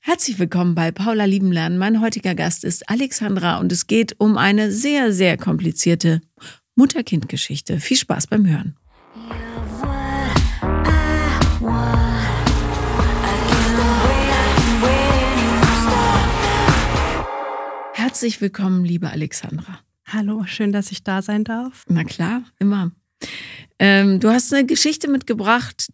Herzlich willkommen bei Paula Lieben Lernen. Mein heutiger Gast ist Alexandra und es geht um eine sehr, sehr komplizierte Mutter-Kind-Geschichte. Viel Spaß beim Hören. Herzlich willkommen, liebe Alexandra. Hallo, schön, dass ich da sein darf. Na klar, immer. Du hast eine Geschichte mitgebracht,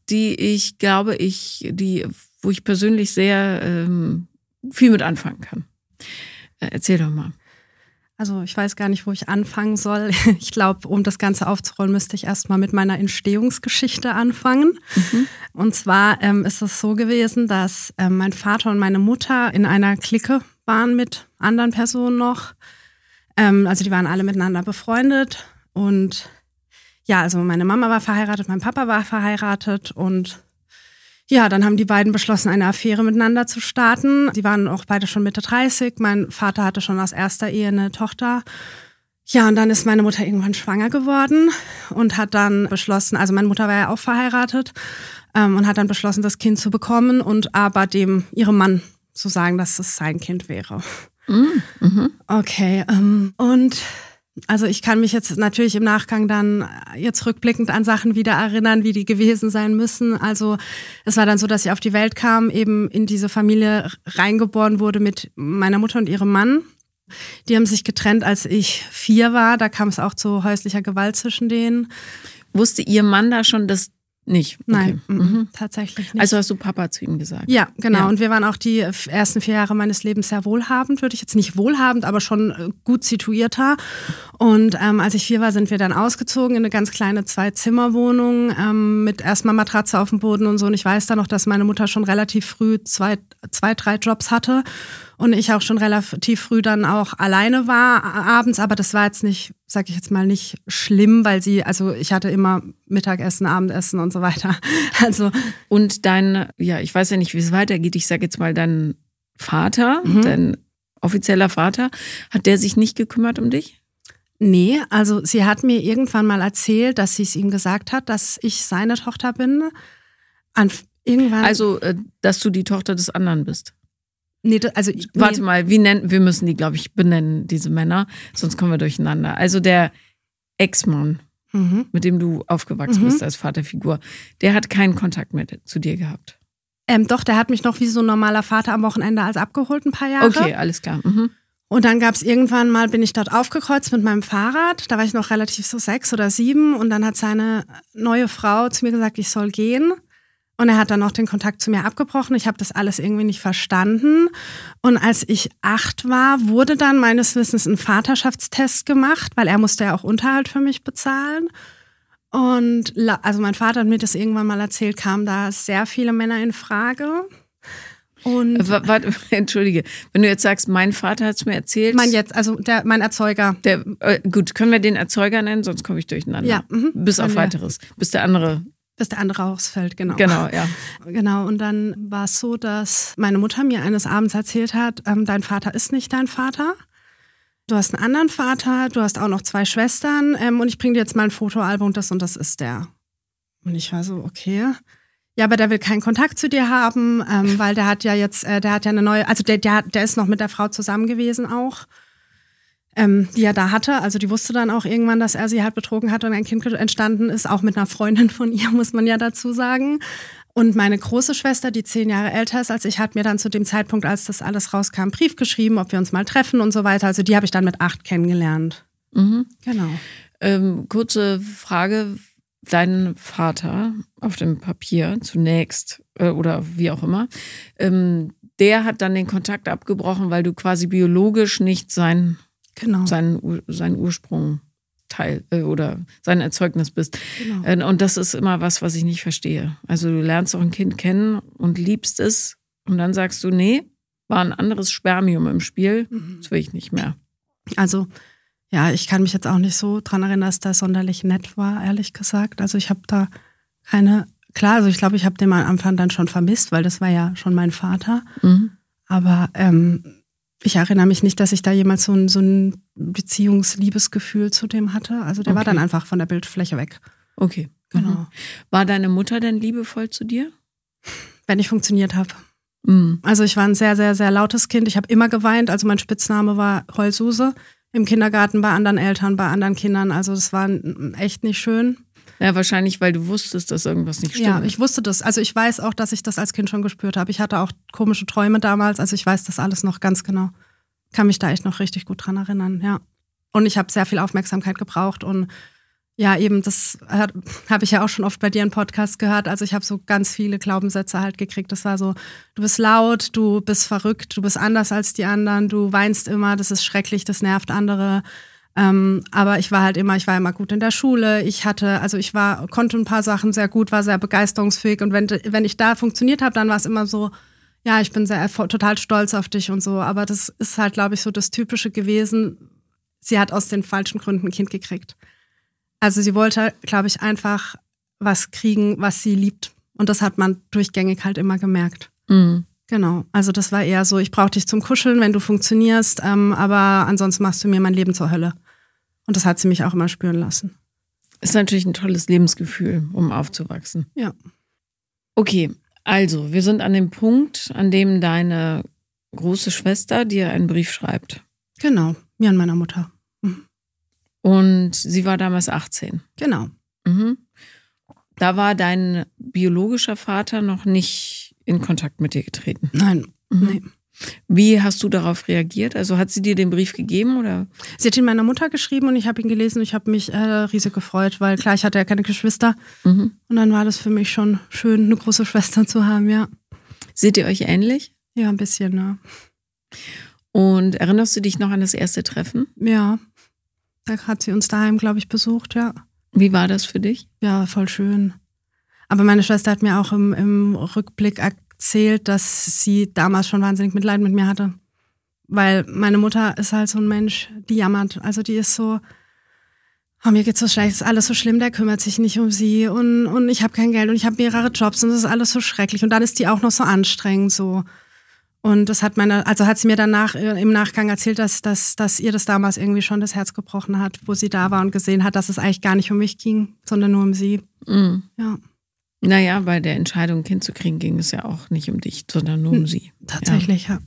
wo ich persönlich sehr viel mit anfangen kann. Erzähl doch mal. Also ich weiß gar nicht, wo ich anfangen soll. Ich glaube, um das Ganze aufzurollen, müsste ich erstmal mit meiner Entstehungsgeschichte anfangen. Und zwar ist es so gewesen, dass mein Vater und meine Mutter in einer Clique waren mit anderen Personen noch. Also die waren alle miteinander befreundet. Und ja, also meine Mama war verheiratet, mein Papa war verheiratet und ja, dann haben die beiden beschlossen, eine Affäre miteinander zu starten. Die waren auch beide schon Mitte 30. Mein Vater hatte schon aus erster Ehe eine Tochter. Ja, und dann ist meine Mutter irgendwann schwanger geworden und hat dann beschlossen, also meine Mutter war ja auch verheiratet und hat dann beschlossen, das Kind zu bekommen und aber ihrem Mann zu sagen, dass es sein Kind wäre. Okay, und also ich kann mich jetzt natürlich im Nachgang dann jetzt rückblickend an Sachen wieder erinnern, wie die gewesen sein müssen. Also es war dann so, dass ich auf die Welt kam, eben in diese Familie reingeboren wurde mit meiner Mutter und ihrem Mann. Die haben sich getrennt, als ich 4 war. Da kam es auch zu häuslicher Gewalt zwischen denen. Wusste Ihr Mann da schon das nicht? Okay. Nein, tatsächlich nicht. Also hast du Papa zu ihm gesagt? Ja, genau. Ja. Und wir waren auch die ersten 4 Jahre meines Lebens sehr wohlhabend, würde ich jetzt nicht wohlhabend, aber schon gut situierter. Und als ich 4 war, sind wir dann ausgezogen in eine ganz kleine 2-Zimmer-Wohnung mit erstmal Matratze auf dem Boden und so. Und ich weiß dann noch, dass meine Mutter schon relativ früh 2, 3 Jobs hatte und ich auch schon relativ früh dann auch alleine war abends. Aber das war jetzt nicht, sag ich jetzt mal, nicht schlimm, weil ich hatte immer Mittagessen, Abendessen und so weiter. Also und ich weiß ja nicht, wie es weitergeht. Ich sage jetzt mal, dein Vater, dein offizieller Vater, hat der sich nicht gekümmert um dich? Nee, also sie hat mir irgendwann mal erzählt, dass sie es ihm gesagt hat, dass ich seine Tochter bin. Also, dass du die Tochter des anderen bist? Nee, Warte mal, wir müssen die, glaube ich, benennen, diese Männer, sonst kommen wir durcheinander. Also der Ex-Mann, mit dem du aufgewachsen bist als Vaterfigur, der hat keinen Kontakt mehr zu dir gehabt? Doch, der hat mich noch wie so ein normaler Vater am Wochenende als abgeholt ein paar Jahre. Okay, alles klar. Und dann gab es irgendwann mal, bin ich dort aufgekreuzt mit meinem Fahrrad. Da war ich noch relativ so 6 oder 7 und dann hat seine neue Frau zu mir gesagt, ich soll gehen. Und er hat dann noch den Kontakt zu mir abgebrochen. Ich habe das alles irgendwie nicht verstanden. Und als ich 8 war, wurde dann meines Wissens ein Vaterschaftstest gemacht, weil er musste ja auch Unterhalt für mich bezahlen. Und also mein Vater hat mir das irgendwann mal erzählt, kamen da sehr viele Männer in Frage. Und warte, entschuldige, wenn du jetzt sagst, mein Vater hat es mir erzählt. Mein Erzeuger. Gut, können wir den Erzeuger nennen, sonst komme ich durcheinander. Ja. Bis auf weiteres, bis der andere ausfällt, genau. Genau, ja. Genau, und dann war es so, dass meine Mutter mir eines Abends erzählt hat, dein Vater ist nicht dein Vater. Du hast einen anderen Vater, du hast auch noch 2 Schwestern und ich bringe dir jetzt mal ein Fotoalbum, das und das ist der. Und ich war so, okay. Ja, aber der will keinen Kontakt zu dir haben, weil der hat ja eine neue, also der ist noch mit der Frau zusammen gewesen auch, die er da hatte. Also die wusste dann auch irgendwann, dass er sie halt betrogen hat und ein Kind entstanden ist, auch mit einer Freundin von ihr, muss man ja dazu sagen. Und meine große Schwester, die 10 Jahre älter ist als ich, hat mir dann zu dem Zeitpunkt, als das alles rauskam, einen Brief geschrieben, ob wir uns mal treffen und so weiter. Also die habe ich dann mit 8 kennengelernt. Genau. Kurze Frage. Dein Vater auf dem Papier zunächst oder wie auch immer, der hat dann den Kontakt abgebrochen, weil du quasi biologisch nicht seinen Ursprung oder sein Erzeugnis bist. Genau. Und das ist immer was ich nicht verstehe. Also du lernst auch ein Kind kennen und liebst es und dann sagst du, nee, war ein anderes Spermium im Spiel, das will ich nicht mehr. Also ja, ich kann mich jetzt auch nicht so dran erinnern, dass das sonderlich nett war, ehrlich gesagt. Also ich habe da also ich glaube, ich habe den am Anfang dann schon vermisst, weil das war ja schon mein Vater. Aber ich erinnere mich nicht, dass ich da jemals so ein Beziehungsliebesgefühl zu dem hatte. Also der war dann einfach von der Bildfläche weg. Okay. Genau. War deine Mutter denn liebevoll zu dir? Wenn ich funktioniert habe. Also ich war ein sehr, sehr, sehr lautes Kind. Ich habe immer geweint. Also mein Spitzname war Heulsuse. Im Kindergarten, bei anderen Eltern, bei anderen Kindern. Also das war echt nicht schön. Ja, wahrscheinlich, weil du wusstest, dass irgendwas nicht stimmt. Ja, ich wusste das. Also ich weiß auch, dass ich das als Kind schon gespürt habe. Ich hatte auch komische Träume damals. Also ich weiß das alles noch ganz genau. Kann mich da echt noch richtig gut dran erinnern, ja. Und ich habe sehr viel Aufmerksamkeit gebraucht. Und ja, eben, das habe ich ja auch schon oft bei dir im Podcast gehört. Also ich habe so ganz viele Glaubenssätze halt gekriegt. Das war so, du bist laut, du bist verrückt, du bist anders als die anderen, du weinst immer, das ist schrecklich, das nervt andere. Aber ich war immer gut in der Schule. Konnte ein paar Sachen sehr gut, war sehr begeisterungsfähig. Und wenn ich da funktioniert habe, dann war es immer so, ja, ich bin total stolz auf dich und so. Aber das ist halt, glaube ich, so das Typische gewesen. Sie hat aus den falschen Gründen ein Kind gekriegt. Also sie wollte, glaube ich, einfach was kriegen, was sie liebt. Und das hat man durchgängig halt immer gemerkt. Mhm. Genau, also das war eher so, ich brauche dich zum Kuscheln, wenn du funktionierst, aber ansonsten machst du mir mein Leben zur Hölle. Und das hat sie mich auch immer spüren lassen. Ist natürlich ein tolles Lebensgefühl, um aufzuwachsen. Ja. Okay, also wir sind an dem Punkt, an dem deine große Schwester dir einen Brief schreibt. Genau, mir und meiner Mutter. Mhm. Und sie war damals 18. Genau. Mhm. Da war dein biologischer Vater noch nicht in Kontakt mit dir getreten? Nein, nee. Wie hast du darauf reagiert? Also hat sie dir den Brief gegeben oder? Sie hat ihn meiner Mutter geschrieben und ich habe ihn gelesen und ich habe mich riesig gefreut, weil klar, ich hatte ja keine Geschwister. Und dann war das für mich schon schön, eine große Schwester zu haben, ja. Seht ihr euch ähnlich? Ja, ein bisschen, ne. Und erinnerst du dich noch an das erste Treffen? Ja, da hat sie uns daheim, glaube ich, besucht, ja. Wie war das für dich? Ja, voll schön. Aber meine Schwester hat mir auch im Rückblick erzählt, dass sie damals schon wahnsinnig Mitleid mit mir hatte. Weil meine Mutter ist halt so ein Mensch, die jammert. Also die ist so, oh, mir geht's so schlecht, ist alles so schlimm, der kümmert sich nicht um sie und ich habe kein Geld und ich habe mehrere Jobs und das ist alles so schrecklich. Und dann ist die auch noch so anstrengend so. Und das hat sie mir danach im Nachgang erzählt, dass ihr das damals irgendwie schon das Herz gebrochen hat, wo sie da war und gesehen hat, dass es eigentlich gar nicht um mich ging, sondern nur um sie. Mhm. Ja. Naja, bei der Entscheidung, ein Kind zu kriegen, ging es ja auch nicht um dich, sondern nur um sie. Tatsächlich, ja.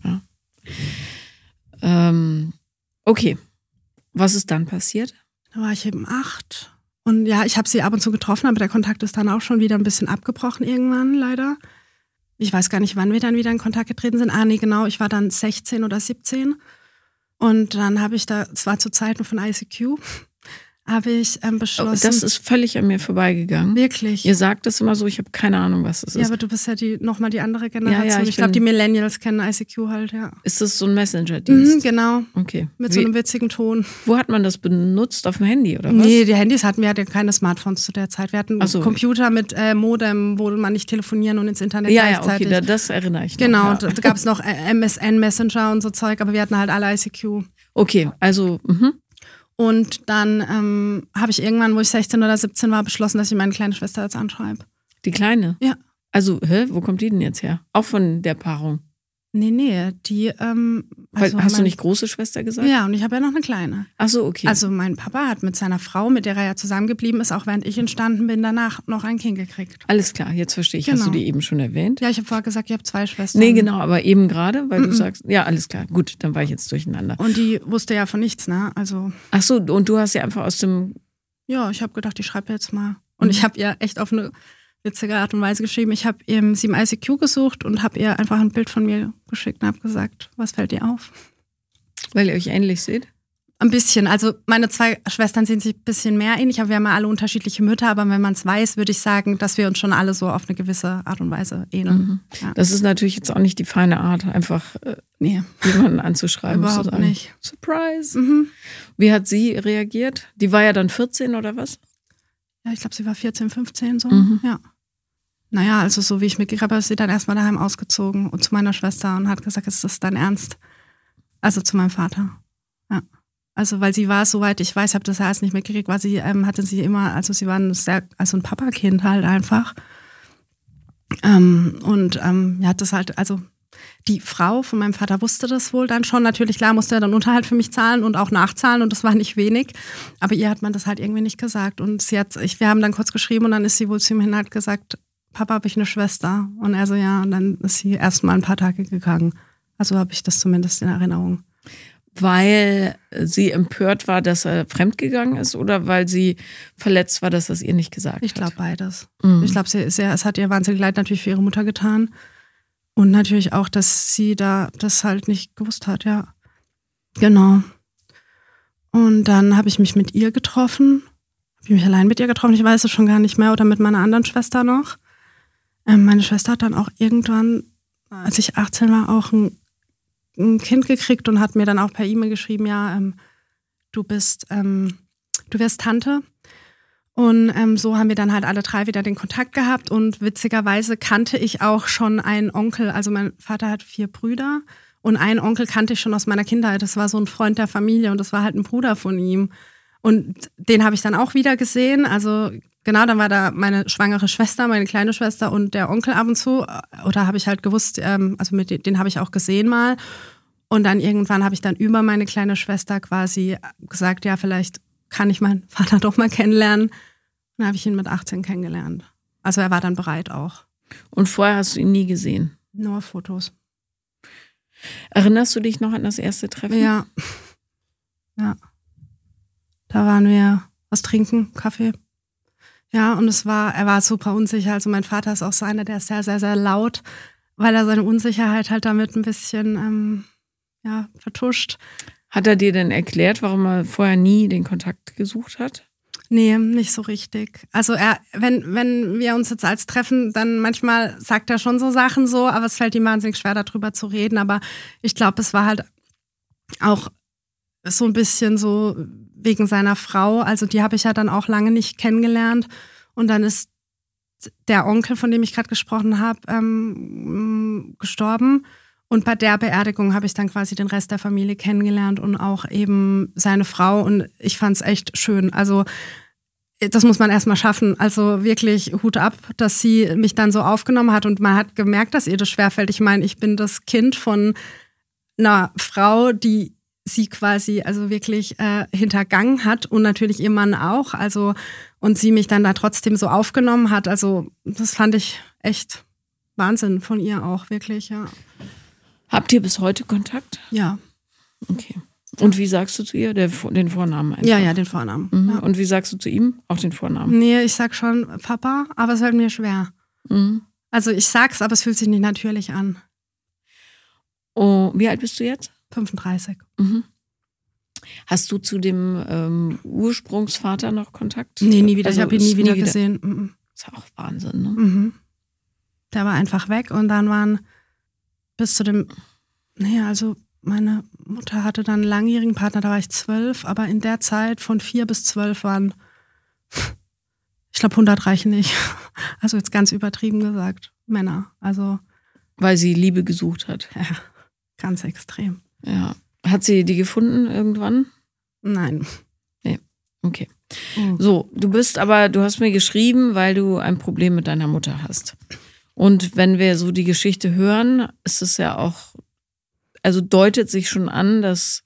Okay, was ist dann passiert? Da war ich eben 8. Und ja, ich habe sie ab und zu getroffen, aber der Kontakt ist dann auch schon wieder ein bisschen abgebrochen irgendwann, leider. Ich weiß gar nicht, wann wir dann wieder in Kontakt getreten sind. Nee, genau, ich war dann 16 oder 17. Und dann habe ich es war zu Zeiten von ICQ, habe ich beschlossen. Das ist völlig an mir vorbeigegangen. Wirklich? Ihr sagt das immer so, ich habe keine Ahnung, was es ist. Ja, aber du bist ja nochmal die andere Generation. Ja, ich glaube, die Millennials kennen ICQ halt, ja. Ist das so ein Messenger-Dienst? Genau. Okay. Mit so einem witzigen Ton. Wo hat man das benutzt? Auf dem Handy oder was? Nee, die Handys hatten wir ja keine Smartphones zu der Zeit. Wir hatten Computer mit Modem, wo man nicht telefonieren und ins Internet gleichzeitig. Ja, okay, das erinnere ich noch. Genau, da gab es noch MSN Messenger und so Zeug, aber wir hatten halt alle ICQ. Okay, also, Und dann habe ich irgendwann, wo ich 16 oder 17 war, beschlossen, dass ich meine kleine Schwester jetzt anschreibe. Die Kleine? Ja. Also, wo kommt die denn jetzt her? Auch von der Paarung? Nee, die, hast du nicht große Schwester gesagt? Ja, und ich habe ja noch eine kleine. Ach so, okay. Also mein Papa hat mit seiner Frau, mit der er ja zusammengeblieben ist, auch während ich entstanden bin, danach noch ein Kind gekriegt. Alles klar, jetzt verstehe ich. Genau. Hast du die eben schon erwähnt? Ja, ich habe vorher gesagt, ich habe 2 Schwestern. Nee, genau, aber eben gerade, weil du sagst, ja, alles klar, gut, dann war ich jetzt durcheinander. Und die wusste ja von nichts, ne? Also. Ach so, und du hast ja einfach aus dem... Ja, ich habe gedacht, ich schreibe jetzt mal. Und ich habe ihr echt auf eine witzige Art und Weise geschrieben. Ich habe sie im ICQ gesucht und habe ihr einfach ein Bild von mir geschickt und habe gesagt, was fällt dir auf? Weil ihr euch ähnlich seht? Ein bisschen. Also meine 2 Schwestern sehen sich ein bisschen mehr ähnlich, aber wir haben ja alle unterschiedliche Mütter. Aber wenn man es weiß, würde ich sagen, dass wir uns schon alle so auf eine gewisse Art und Weise ähneln. Ja. Das ist natürlich jetzt auch nicht die feine Art, einfach jemanden anzuschreiben. Überhaupt nicht. Surprise. Wie hat sie reagiert? Die war ja dann 14 oder was? Ja, ich glaube, sie war 14, 15 so. Ja. Naja, also so wie ich mitgekriegt habe, ist sie dann erstmal daheim ausgezogen und zu meiner Schwester und hat gesagt, ist das dein Ernst? Also zu meinem Vater. Ja. Also weil sie war, soweit ich weiß, ich habe das ja erst nicht mitgekriegt, war sie, hatte sie immer, also sie war ein Papakind halt einfach. Ja, das halt, also die Frau von meinem Vater wusste das wohl dann schon. Natürlich, klar, musste er dann Unterhalt für mich zahlen und auch nachzahlen und das war nicht wenig. Aber ihr hat man das halt irgendwie nicht gesagt. Und wir haben dann kurz geschrieben und dann ist sie wohl zu ihm hin und hat gesagt, Papa, habe ich eine Schwester? Und er so, ja, und dann ist sie erst mal ein paar Tage gegangen. Also habe ich das zumindest in Erinnerung. Weil sie empört war, dass er fremdgegangen ist oder weil sie verletzt war, dass er es ihr nicht gesagt hat? Ich glaube beides. Ich glaube, es hat ihr wahnsinnig leid natürlich für ihre Mutter getan. Und natürlich auch, dass sie da das halt nicht gewusst hat, ja. Genau. Und dann habe ich mich mit ihr getroffen. Habe ich mich allein mit ihr getroffen, ich weiß es schon gar nicht mehr, oder mit meiner anderen Schwester noch. Meine Schwester hat dann auch irgendwann, als ich 18 war, auch ein Kind gekriegt und hat mir dann auch per E-Mail geschrieben, ja, du wirst Tante. Und so haben wir dann halt alle 3 wieder den Kontakt gehabt und witzigerweise kannte ich auch schon einen Onkel, also mein Vater hat 4 Brüder und einen Onkel kannte ich schon aus meiner Kindheit, das war so ein Freund der Familie und das war halt ein Bruder von ihm und den habe ich dann auch wieder gesehen, also genau, dann war da meine schwangere Schwester, meine kleine Schwester und der Onkel ab und zu. Oder habe ich halt gewusst, also den habe ich auch gesehen mal. Und dann irgendwann habe ich dann über meine kleine Schwester quasi gesagt, ja, vielleicht kann ich meinen Vater doch mal kennenlernen. Und dann habe ich ihn mit 18 kennengelernt. Also er war dann bereit auch. Und vorher hast du ihn nie gesehen? Nur Fotos. Erinnerst du dich noch an das erste Treffen? Ja. Ja. Da waren wir was trinken, Kaffee. Ja, und er war super unsicher. Also mein Vater ist auch so einer, der ist sehr, sehr, sehr laut, weil er seine Unsicherheit halt damit ein bisschen vertuscht. Hat er dir denn erklärt, warum er vorher nie den Kontakt gesucht hat? Nee, nicht so richtig. Also wenn wir uns jetzt als treffen, dann manchmal sagt er schon so Sachen so, aber es fällt ihm wahnsinnig schwer, darüber zu reden. Aber ich glaube, es war halt auch so ein bisschen so wegen seiner Frau. Also die habe ich ja dann auch lange nicht kennengelernt. Und dann ist der Onkel, von dem ich gerade gesprochen habe, gestorben. Und bei der Beerdigung habe ich dann quasi den Rest der Familie kennengelernt und auch eben seine Frau. Und ich fand es echt schön. Also das muss man erstmal schaffen. Also wirklich Hut ab, dass sie mich dann so aufgenommen hat. Und man hat gemerkt, dass ihr das schwerfällt. Ich meine, ich bin das Kind von einer Frau, die sie quasi also wirklich hintergangen hat und natürlich ihr Mann auch. Also und sie mich dann da trotzdem so aufgenommen hat. Also das fand ich echt Wahnsinn von ihr auch, wirklich, ja. Habt ihr bis heute Kontakt? Ja. Okay. Und wie sagst du zu ihr? Den Vornamen einfach? Ja, den Vornamen. Mhm. Ja. Und wie sagst du zu ihm? Auch den Vornamen? Nee, ich sag schon Papa, aber es fällt mir schwer. Mhm. Also ich sag's, aber es fühlt sich nicht natürlich an. Oh, wie alt bist du jetzt? 35. Mhm. Hast du zu dem Ursprungsvater noch Kontakt? Nee, nie wieder. Also, ich habe ihn nie wieder gesehen. Mhm. Ist auch Wahnsinn, ne? Mhm. Der war einfach weg und dann waren bis zu dem, also meine Mutter hatte dann einen langjährigen Partner, da war ich 12, aber in der Zeit von 4 bis 12 waren, ich glaube 100 reichen nicht. Also jetzt ganz übertrieben gesagt, Männer. Also weil sie Liebe gesucht hat. Ja, ganz extrem. Ja. Hat sie die gefunden irgendwann? Nein. Nee, okay. So, du hast mir geschrieben, weil du ein Problem mit deiner Mutter hast. Und wenn wir so die Geschichte hören, ist es ja auch, also deutet sich schon an, dass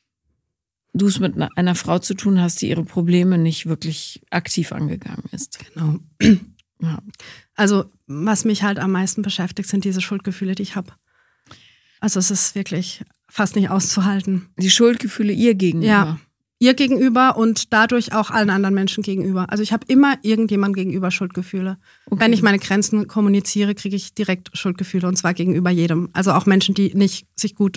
du es mit einer Frau zu tun hast, die ihre Probleme nicht wirklich aktiv angegangen ist. Genau. Ja. Also was mich halt am meisten beschäftigt, sind diese Schuldgefühle, die ich habe. Also es ist wirklich fast nicht auszuhalten. Die Schuldgefühle ihr gegenüber? Ja, ihr gegenüber und dadurch auch allen anderen Menschen gegenüber. Also ich habe immer irgendjemandem gegenüber Schuldgefühle. Okay. Wenn ich meine Grenzen kommuniziere, kriege ich direkt Schuldgefühle und zwar gegenüber jedem. Also auch Menschen, die nicht gut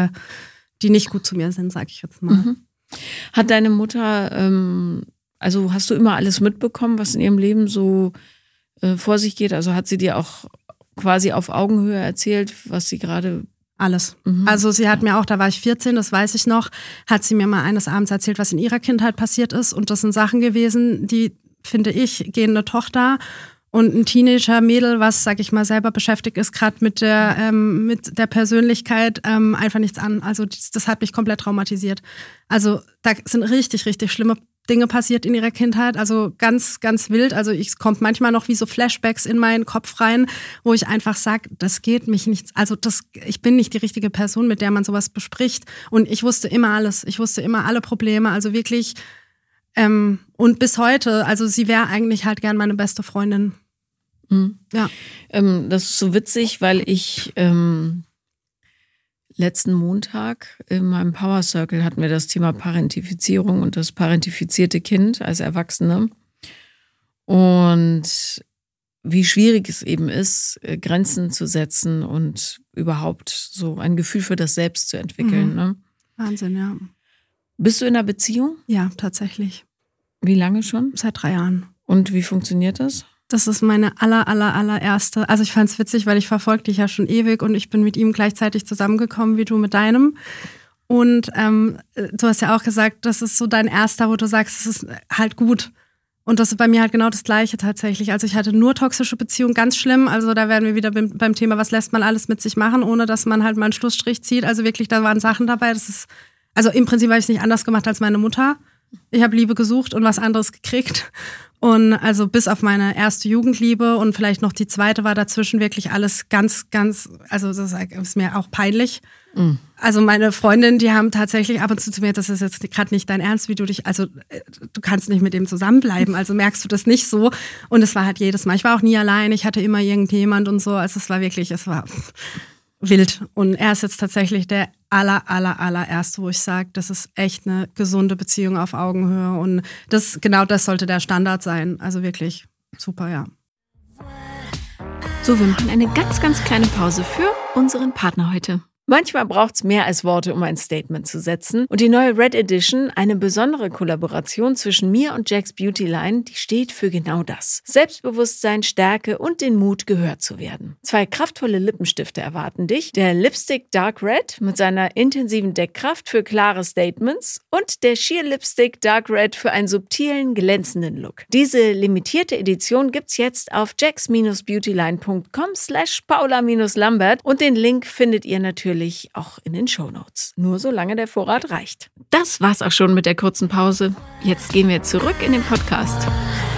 zu mir sind, sage ich jetzt mal. Mhm. Hat deine Mutter, also hast du immer alles mitbekommen, was in ihrem Leben so vor sich geht? Also hat sie dir auch quasi auf Augenhöhe erzählt, was sie gerade... Alles. Mhm. Also sie hat mir auch, da war ich 14, das weiß ich noch, hat sie mir mal eines Abends erzählt, was in ihrer Kindheit passiert ist. Und das sind Sachen gewesen, die, finde ich, gehen eine Tochter und ein Teenager-Mädel, was, sag ich mal, selber beschäftigt ist, gerade mit der Persönlichkeit, einfach nichts an. Also das hat mich komplett traumatisiert. Also da sind richtig, richtig schlimme Dinge passiert in ihrer Kindheit, also ganz, ganz wild. Also es kommt manchmal noch wie so Flashbacks in meinen Kopf rein, wo ich einfach sage, das geht mich nichts. Also ich bin nicht die richtige Person, mit der man sowas bespricht. Und ich wusste immer alles. Ich wusste immer alle Probleme. Also wirklich. Und bis heute, also sie wäre eigentlich halt gern meine beste Freundin. Ja. Das ist so witzig, weil ich letzten Montag in meinem Power Circle hatten wir das Thema Parentifizierung und das parentifizierte Kind als Erwachsene. Und wie schwierig es eben ist, Grenzen zu setzen und überhaupt so ein Gefühl für das Selbst zu entwickeln. Ne? Wahnsinn, ja. Bist du in einer Beziehung? Ja, tatsächlich. Wie lange schon? Seit 3 Jahren. Und wie funktioniert das? Das ist meine allererste. Also ich fand es witzig, weil ich verfolge dich ja schon ewig und ich bin mit ihm gleichzeitig zusammengekommen wie du mit deinem. Und du hast ja auch gesagt, das ist so dein erster, wo du sagst, es ist halt gut. Und das ist bei mir halt genau das Gleiche tatsächlich. Also ich hatte nur toxische Beziehungen, ganz schlimm. Also da werden wir wieder beim Thema, was lässt man alles mit sich machen, ohne dass man halt mal einen Schlussstrich zieht. Also wirklich, da waren Sachen dabei. Also im Prinzip habe ich es nicht anders gemacht als meine Mutter. Ich habe Liebe gesucht und was anderes gekriegt. Und also bis auf meine erste Jugendliebe und vielleicht noch die zweite war dazwischen wirklich alles ganz, also das ist mir auch peinlich. Mhm. Also meine Freundinnen, die haben tatsächlich ab und zu mir, das ist jetzt gerade nicht dein Ernst, wie du dich, also du kannst nicht mit dem zusammenbleiben, also merkst du das nicht so. Und es war halt jedes Mal, ich war auch nie allein, ich hatte immer irgendjemand und so, also es war wild. Und er ist jetzt tatsächlich der allererste, wo ich sage, das ist echt eine gesunde Beziehung auf Augenhöhe. Und das sollte der Standard sein. Also wirklich super, ja. So, wir machen eine ganz, ganz kleine Pause für unseren Partner heute. Manchmal braucht es mehr als Worte, um ein Statement zu setzen. Und die neue Red Edition, eine besondere Kollaboration zwischen mir und Jack's Beauty Line, die steht für genau das. Selbstbewusstsein, Stärke und den Mut, gehört zu werden. 2 kraftvolle Lippenstifte erwarten dich. Der Lipstick Dark Red mit seiner intensiven Deckkraft für klare Statements und der Sheer Lipstick Dark Red für einen subtilen, glänzenden Look. Diese limitierte Edition gibt's jetzt auf jacks-beautyline.com/Paula-Lambert und den Link findet ihr natürlich auch in den Shownotes. Nur solange der Vorrat reicht. Das war's auch schon mit der kurzen Pause. Jetzt gehen wir zurück in den Podcast.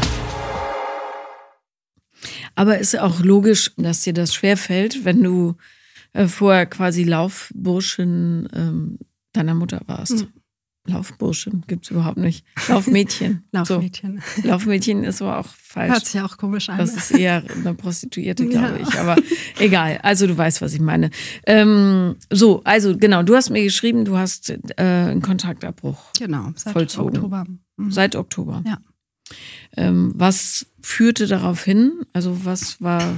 Aber ist auch logisch, dass dir das schwerfällt, wenn du vorher quasi Laufburschen deiner Mutter warst. Laufburschen gibt's überhaupt nicht. Laufmädchen. Laufmädchen. So. Laufmädchen ist aber auch falsch. Hört sich auch komisch an. Das ist eher eine Prostituierte, glaube ich. Aber egal. Also du weißt, was ich meine. Also genau, du hast mir geschrieben, du hast einen Kontaktabbruch seit vollzogen. Oktober. Seit Oktober. Ja. Was führte darauf hin? Also was war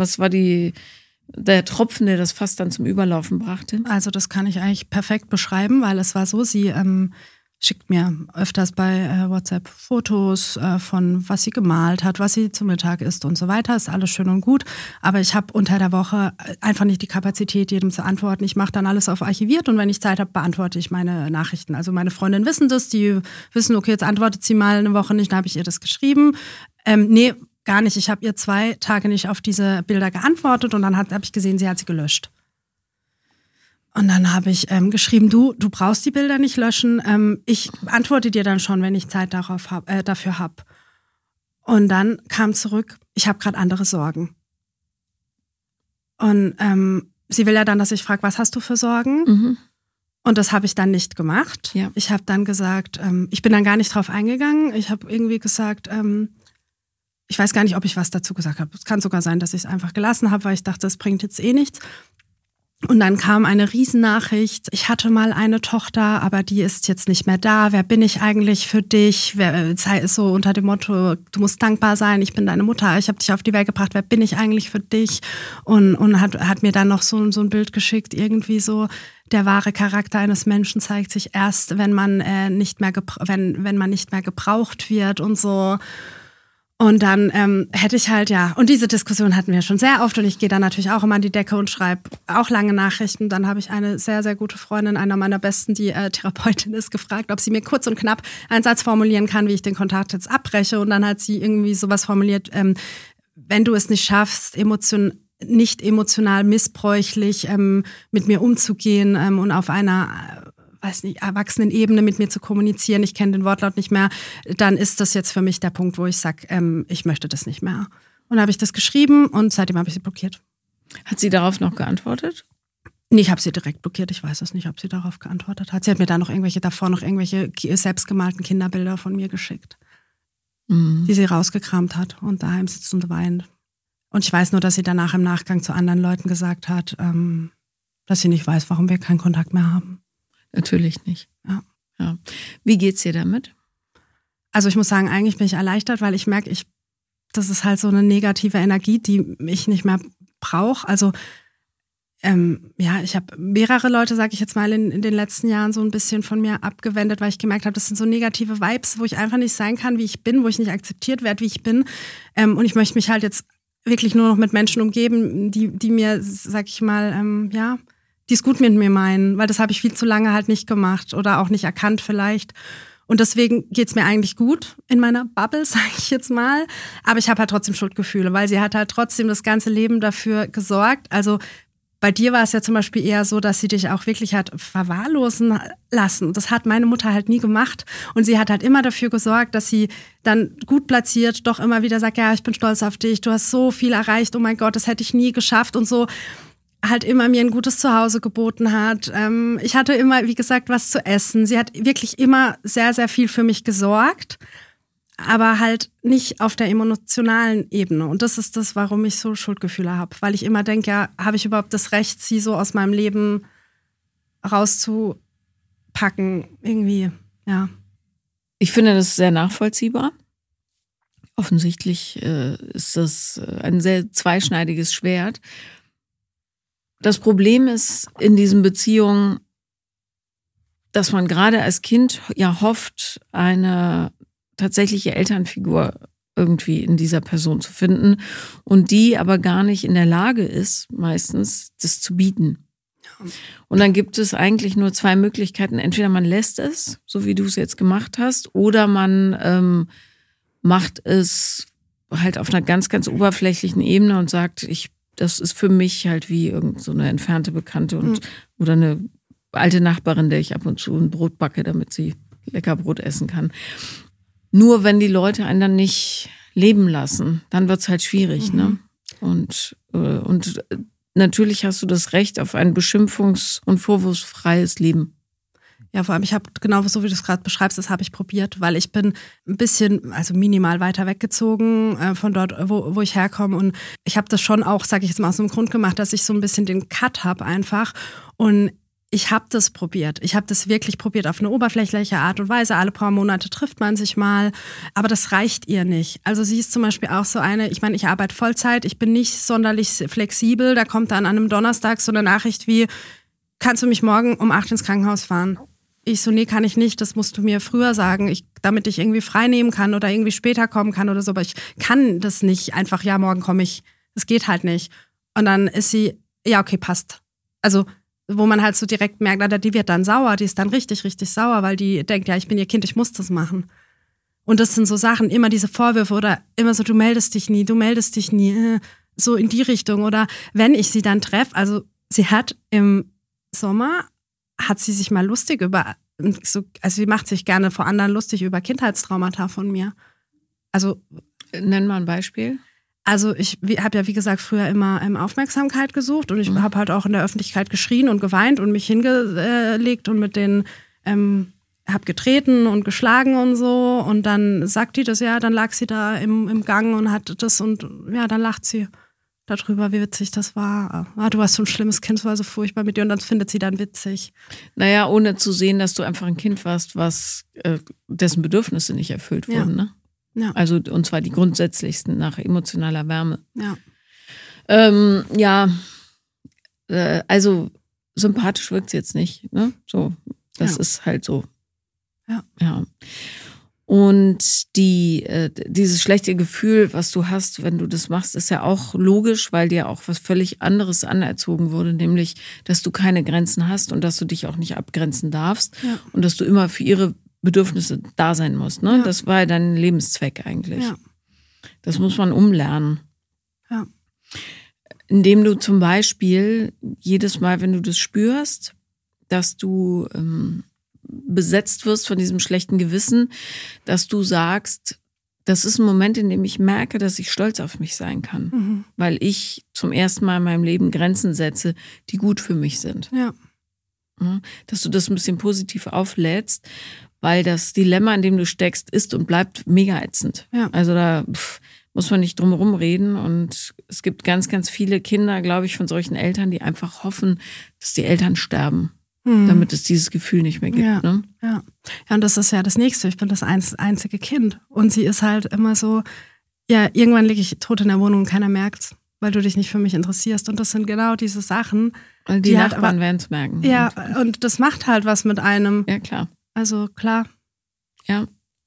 der Tropfen, der das Fass dann zum Überlaufen brachte? Also das kann ich eigentlich perfekt beschreiben, weil es war so, sie schickt mir öfters bei WhatsApp Fotos von was sie gemalt hat, was sie zum Mittag isst und so weiter. Ist alles schön und gut, aber ich habe unter der Woche einfach nicht die Kapazität, jedem zu antworten. Ich mache dann alles auf archiviert und wenn ich Zeit habe, beantworte ich meine Nachrichten. Also meine Freundinnen wissen das, die wissen, okay, jetzt antwortet sie mal eine Woche nicht, dann habe ich ihr das geschrieben. Nee, gar nicht. Ich habe ihr 2 Tage nicht auf diese Bilder geantwortet und dann habe ich gesehen, sie hat sie gelöscht. Und dann habe ich geschrieben, du brauchst die Bilder nicht löschen. Ich antworte dir dann schon, wenn ich Zeit dafür habe. Und dann kam zurück, ich habe gerade andere Sorgen. Und sie will ja dann, dass ich frage, was hast du für Sorgen? Mhm. Und das habe ich dann nicht gemacht. Ja. Ich habe dann gesagt, ich bin dann gar nicht drauf eingegangen. Ich habe irgendwie gesagt, ich weiß gar nicht, ob ich was dazu gesagt habe. Es kann sogar sein, dass ich es einfach gelassen habe, weil ich dachte, das bringt jetzt eh nichts. Und dann kam eine Riesennachricht. Ich hatte mal eine Tochter, aber die ist jetzt nicht mehr da. Wer bin ich eigentlich für dich? Sei es so unter dem Motto, du musst dankbar sein, ich bin deine Mutter, ich habe dich auf die Welt gebracht, wer bin ich eigentlich für dich? Und hat mir dann noch so ein Bild geschickt, irgendwie so, der wahre Charakter eines Menschen zeigt sich erst, wenn man nicht mehr gebraucht wird und so. Und dann hätte ich halt, und diese Diskussion hatten wir schon sehr oft und ich gehe dann natürlich auch immer an die Decke und schreibe auch lange Nachrichten. Dann habe ich eine sehr, sehr gute Freundin, einer meiner besten, die Therapeutin ist, gefragt, ob sie mir kurz und knapp einen Satz formulieren kann, wie ich den Kontakt jetzt abbreche. Und dann hat sie irgendwie sowas formuliert, wenn du es nicht schaffst, nicht emotional missbräuchlich mit mir umzugehen und auf einer erwachsenen Ebene mit mir zu kommunizieren, ich kenne den Wortlaut nicht mehr, dann ist das jetzt für mich der Punkt, wo ich sage, ich möchte das nicht mehr. Und dann habe ich das geschrieben und seitdem habe ich sie blockiert. Hat sie darauf noch geantwortet? Nee, ich habe sie direkt blockiert. Ich weiß es nicht, ob sie darauf geantwortet hat. Sie hat mir dann noch irgendwelche selbstgemalten Kinderbilder von mir geschickt, die sie rausgekramt hat und daheim sitzt und weint. Und ich weiß nur, dass sie danach im Nachgang zu anderen Leuten gesagt hat, dass sie nicht weiß, warum wir keinen Kontakt mehr haben. Natürlich nicht. Ja. Wie geht's dir damit? Also ich muss sagen, eigentlich bin ich erleichtert, weil ich merke, das ist halt so eine negative Energie, die ich nicht mehr brauche. Also ich habe mehrere Leute, sage ich jetzt mal, in den letzten Jahren so ein bisschen von mir abgewendet, weil ich gemerkt habe, das sind so negative Vibes, wo ich einfach nicht sein kann, wie ich bin, wo ich nicht akzeptiert werde, wie ich bin. Und ich möchte mich halt jetzt wirklich nur noch mit Menschen umgeben, die mir, sag ich mal, die es gut mit mir meinen, weil das habe ich viel zu lange halt nicht gemacht oder auch nicht erkannt vielleicht. Und deswegen geht's mir eigentlich gut in meiner Bubble, sage ich jetzt mal. Aber ich habe halt trotzdem Schuldgefühle, weil sie hat halt trotzdem das ganze Leben dafür gesorgt. Also bei dir war es ja zum Beispiel eher so, dass sie dich auch wirklich hat verwahrlosen lassen. Das hat meine Mutter halt nie gemacht. Und sie hat halt immer dafür gesorgt, dass sie dann gut platziert doch immer wieder sagt, ja, ich bin stolz auf dich, du hast so viel erreicht, oh mein Gott, das hätte ich nie geschafft und so. Halt immer mir ein gutes Zuhause geboten hat. Ich hatte immer, wie gesagt, was zu essen. Sie hat wirklich immer sehr, sehr viel für mich gesorgt, aber halt nicht auf der emotionalen Ebene. Und das ist das, warum ich so Schuldgefühle habe. Weil ich immer denke, ja, habe ich überhaupt das Recht, sie so aus meinem Leben rauszupacken? Irgendwie, ja. Ich finde das sehr nachvollziehbar. Offensichtlich ist das ein sehr zweischneidiges Schwert. Das Problem ist in diesen Beziehungen, dass man gerade als Kind ja hofft, eine tatsächliche Elternfigur irgendwie in dieser Person zu finden und die aber gar nicht in der Lage ist, meistens das zu bieten. Und dann gibt es eigentlich nur zwei Möglichkeiten. Entweder man lässt es, so wie du es jetzt gemacht hast, oder man macht es halt auf einer ganz, ganz oberflächlichen Ebene und sagt, das ist für mich halt wie irgend so eine entfernte Bekannte oder eine alte Nachbarin, der ich ab und zu ein Brot backe, damit sie lecker Brot essen kann. Nur wenn die Leute einen dann nicht leben lassen, dann wird's halt schwierig, ne? Und natürlich hast du das Recht auf ein beschimpfungs- und vorwurfsfreies Leben. Ja, vor allem, ich habe genau so, wie du es gerade beschreibst, das habe ich probiert, weil ich bin ein bisschen, also minimal weiter weggezogen von dort, wo ich herkomme. Und ich habe das schon auch, sage ich jetzt mal, aus dem Grund gemacht, dass ich so ein bisschen den Cut habe einfach. Und ich habe das probiert. Ich habe das wirklich probiert auf eine oberflächliche Art und Weise. Alle paar Monate trifft man sich mal. Aber das reicht ihr nicht. Also sie ist zum Beispiel auch so eine, ich meine, ich arbeite Vollzeit, ich bin nicht sonderlich flexibel. Da kommt dann an einem Donnerstag so eine Nachricht wie, kannst du mich morgen um 8 ins Krankenhaus fahren? Ich so, nee, kann ich nicht, das musst du mir früher sagen, damit ich irgendwie frei nehmen kann oder irgendwie später kommen kann oder so, aber ich kann das nicht einfach, ja, morgen komme ich, das geht halt nicht. Und dann ist sie, ja, okay, passt. Also, wo man halt so direkt merkt, die wird dann sauer, die ist dann richtig, richtig sauer, weil die denkt, ja, ich bin ihr Kind, ich muss das machen. Und das sind so Sachen, immer diese Vorwürfe oder immer so, du meldest dich nie, so in die Richtung. Oder wenn ich sie dann treffe, also sie hat im Sommer, hat sie sich mal lustig also sie macht sich gerne vor anderen lustig über Kindheitstraumata von mir. Also nenn mal ein Beispiel. Also ich habe ja, wie gesagt, früher immer Aufmerksamkeit gesucht und ich habe halt auch in der Öffentlichkeit geschrien und geweint und mich hingelegt und mit denen habe getreten und geschlagen und so. Und dann sagt die das, ja, dann lag sie da im Gang und hat das und ja, dann lacht sie darüber, wie witzig das war. Du warst so ein schlimmes Kind, es war so furchtbar mit dir und das findet sie dann witzig. Naja, ohne zu sehen, dass du einfach ein Kind warst, dessen Bedürfnisse nicht erfüllt wurden, ne? Ja. Also, und zwar die grundsätzlichsten nach emotionaler Wärme. Ja. Also sympathisch wirkt es jetzt nicht, ne? So, das ist halt so. Ja. Und dieses schlechte Gefühl, was du hast, wenn du das machst, ist ja auch logisch, weil dir auch was völlig anderes anerzogen wurde, nämlich, dass du keine Grenzen hast und dass du dich auch nicht abgrenzen darfst und dass du immer für ihre Bedürfnisse da sein musst. Ne? Ja. Das war ja dein Lebenszweck eigentlich. Ja. Das muss man umlernen. Ja. Indem du zum Beispiel jedes Mal, wenn du das spürst, dass du besetzt wirst von diesem schlechten Gewissen, dass du sagst, das ist ein Moment, in dem ich merke, dass ich stolz auf mich sein kann, weil ich zum ersten Mal in meinem Leben Grenzen setze, die gut für mich sind. Ja. Dass du das ein bisschen positiv auflädst, weil das Dilemma, in dem du steckst, ist und bleibt mega ätzend. Ja. Also da muss man nicht drum herum reden. Und es gibt ganz, ganz viele Kinder, glaube ich, von solchen Eltern, die einfach hoffen, dass die Eltern sterben, damit es dieses Gefühl nicht mehr gibt. Ja, ne? ja, und das ist ja das Nächste. Ich bin das einzige Kind. Und sie ist halt immer so, ja, irgendwann liege ich tot in der Wohnung und keiner merkt's, weil du dich nicht für mich interessierst. Und das sind genau diese Sachen. Die Nachbarn werden es merken. Ja, und das macht halt was mit einem. Ja, klar. Also klar. Ja.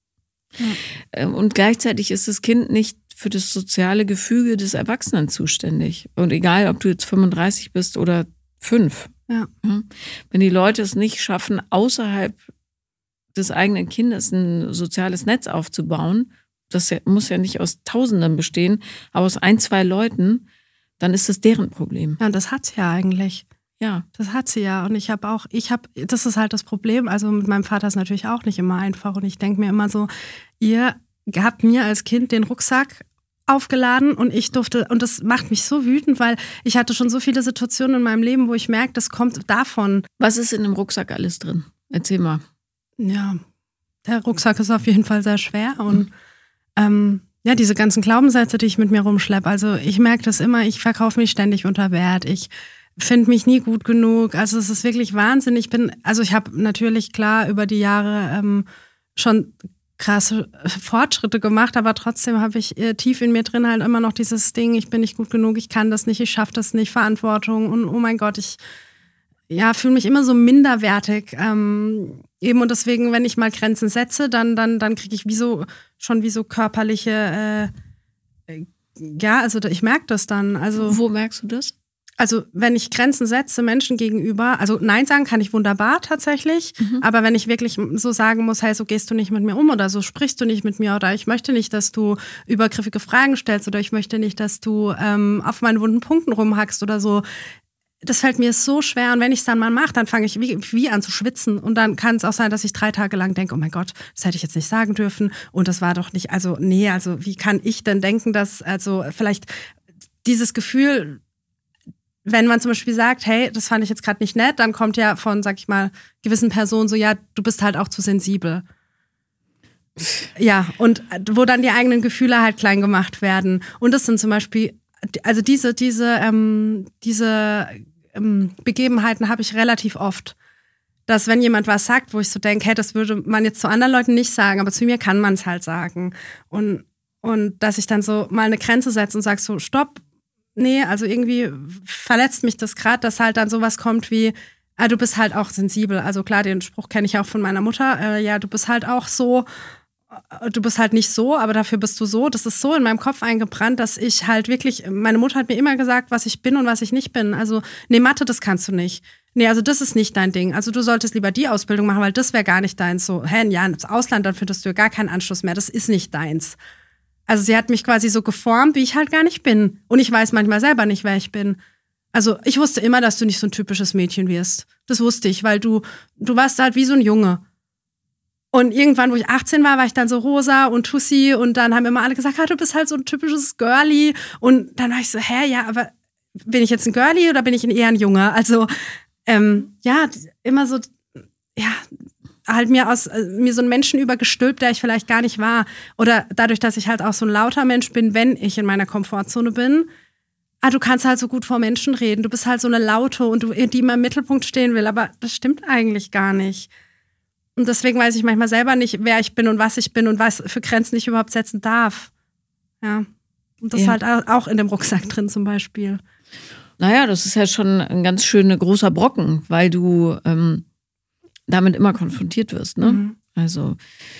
Und gleichzeitig ist das Kind nicht für das soziale Gefüge des Erwachsenen zuständig. Und egal, ob du jetzt 35 bist oder 5. Ja. Wenn die Leute es nicht schaffen, außerhalb des eigenen Kindes ein soziales Netz aufzubauen, das muss ja nicht aus Tausenden bestehen, aber aus 1, 2 Leuten, dann ist das deren Problem. Ja, und das hat sie ja eigentlich. Ja. Das hat sie ja. Und das ist halt das Problem. Also mit meinem Vater ist natürlich auch nicht immer einfach. Und ich denke mir immer so, ihr habt mir als Kind den Rucksack aufgeladen und ich durfte, und das macht mich so wütend, weil ich hatte schon so viele Situationen in meinem Leben, wo ich merke, das kommt davon. Was ist in dem Rucksack alles drin? Erzähl mal. Ja, der Rucksack ist auf jeden Fall sehr schwer und ja, diese ganzen Glaubenssätze, die ich mit mir rumschleppe, also ich merke das immer, ich verkaufe mich ständig unter Wert, ich finde mich nie gut genug, also es ist wirklich Wahnsinn. Ich habe natürlich klar über die Jahre schon krasse Fortschritte gemacht, aber trotzdem habe ich tief in mir drin halt immer noch dieses Ding, ich bin nicht gut genug, ich kann das nicht, ich schaffe das nicht, Verantwortung und oh mein Gott, ich fühle mich immer so minderwertig. Eben und deswegen, wenn ich mal Grenzen setze, dann kriege ich wie so körperliche, also ich merke das dann. Also, wo merkst du das? Also wenn ich Grenzen setze Menschen gegenüber, also Nein sagen kann ich wunderbar tatsächlich, aber wenn ich wirklich so sagen muss, hey, so gehst du nicht mit mir um oder so sprichst du nicht mit mir oder ich möchte nicht, dass du übergriffige Fragen stellst oder ich möchte nicht, dass du auf meinen wunden Punkten rumhackst oder so, das fällt mir so schwer und wenn ich es dann mal mache, dann fange ich wie an zu schwitzen und dann kann es auch sein, dass ich 3 Tage lang denke, oh mein Gott, das hätte ich jetzt nicht sagen dürfen und das war doch nicht, also wie kann ich denn denken, dass, also vielleicht dieses Gefühl, wenn man zum Beispiel sagt, hey, das fand ich jetzt gerade nicht nett, dann kommt ja von, sag ich mal, gewissen Personen so, ja, du bist halt auch zu sensibel. Ja, und wo dann die eigenen Gefühle halt klein gemacht werden. Und das sind zum Beispiel, also diese Begebenheiten habe ich relativ oft. Dass wenn jemand was sagt, wo ich so denke, hey, das würde man jetzt zu anderen Leuten nicht sagen, aber zu mir kann man es halt sagen. Und dass ich dann so mal eine Grenze setze und sage so, stopp, nee, also irgendwie verletzt mich das gerade, dass halt dann sowas kommt wie, du bist halt auch sensibel. Also klar, den Spruch kenne ich auch von meiner Mutter, ja, du bist halt auch so, du bist halt nicht so, aber dafür bist du so. Das ist so in meinem Kopf eingebrannt, dass ich halt wirklich, meine Mutter hat mir immer gesagt, was ich bin und was ich nicht bin. Also, nee, Mathe, das kannst du nicht. Nee, also das ist nicht dein Ding. Also du solltest lieber die Ausbildung machen, weil das wäre gar nicht deins. So, ja, ins Ausland, dann findest du ja gar keinen Anschluss mehr. Das ist nicht deins. Also sie hat mich quasi so geformt, wie ich halt gar nicht bin. Und ich weiß manchmal selber nicht, wer ich bin. Also ich wusste immer, dass du nicht so ein typisches Mädchen wirst. Das wusste ich, weil du warst halt wie so ein Junge. Und irgendwann, wo ich 18 war ich dann so rosa und Tussi und dann haben immer alle gesagt, du bist halt so ein typisches Girlie. Und dann war ich so, ja, aber bin ich jetzt ein Girlie oder bin ich eher ein Junge? Also, immer so, ja, halt mir so einen Menschen übergestülpt, der ich vielleicht gar nicht war. Oder dadurch, dass ich halt auch so ein lauter Mensch bin, wenn ich in meiner Komfortzone bin. Du kannst halt so gut vor Menschen reden. Du bist halt so eine Laute und die immer im Mittelpunkt stehen will. Aber das stimmt eigentlich gar nicht. Und deswegen weiß ich manchmal selber nicht, wer ich bin und was für Grenzen ich überhaupt setzen darf. Ja. Und das ist halt auch in dem Rucksack drin zum Beispiel. Naja, das ist ja schon ein ganz schöner großer Brocken, weil du damit immer konfrontiert wirst, ne? Mhm. Also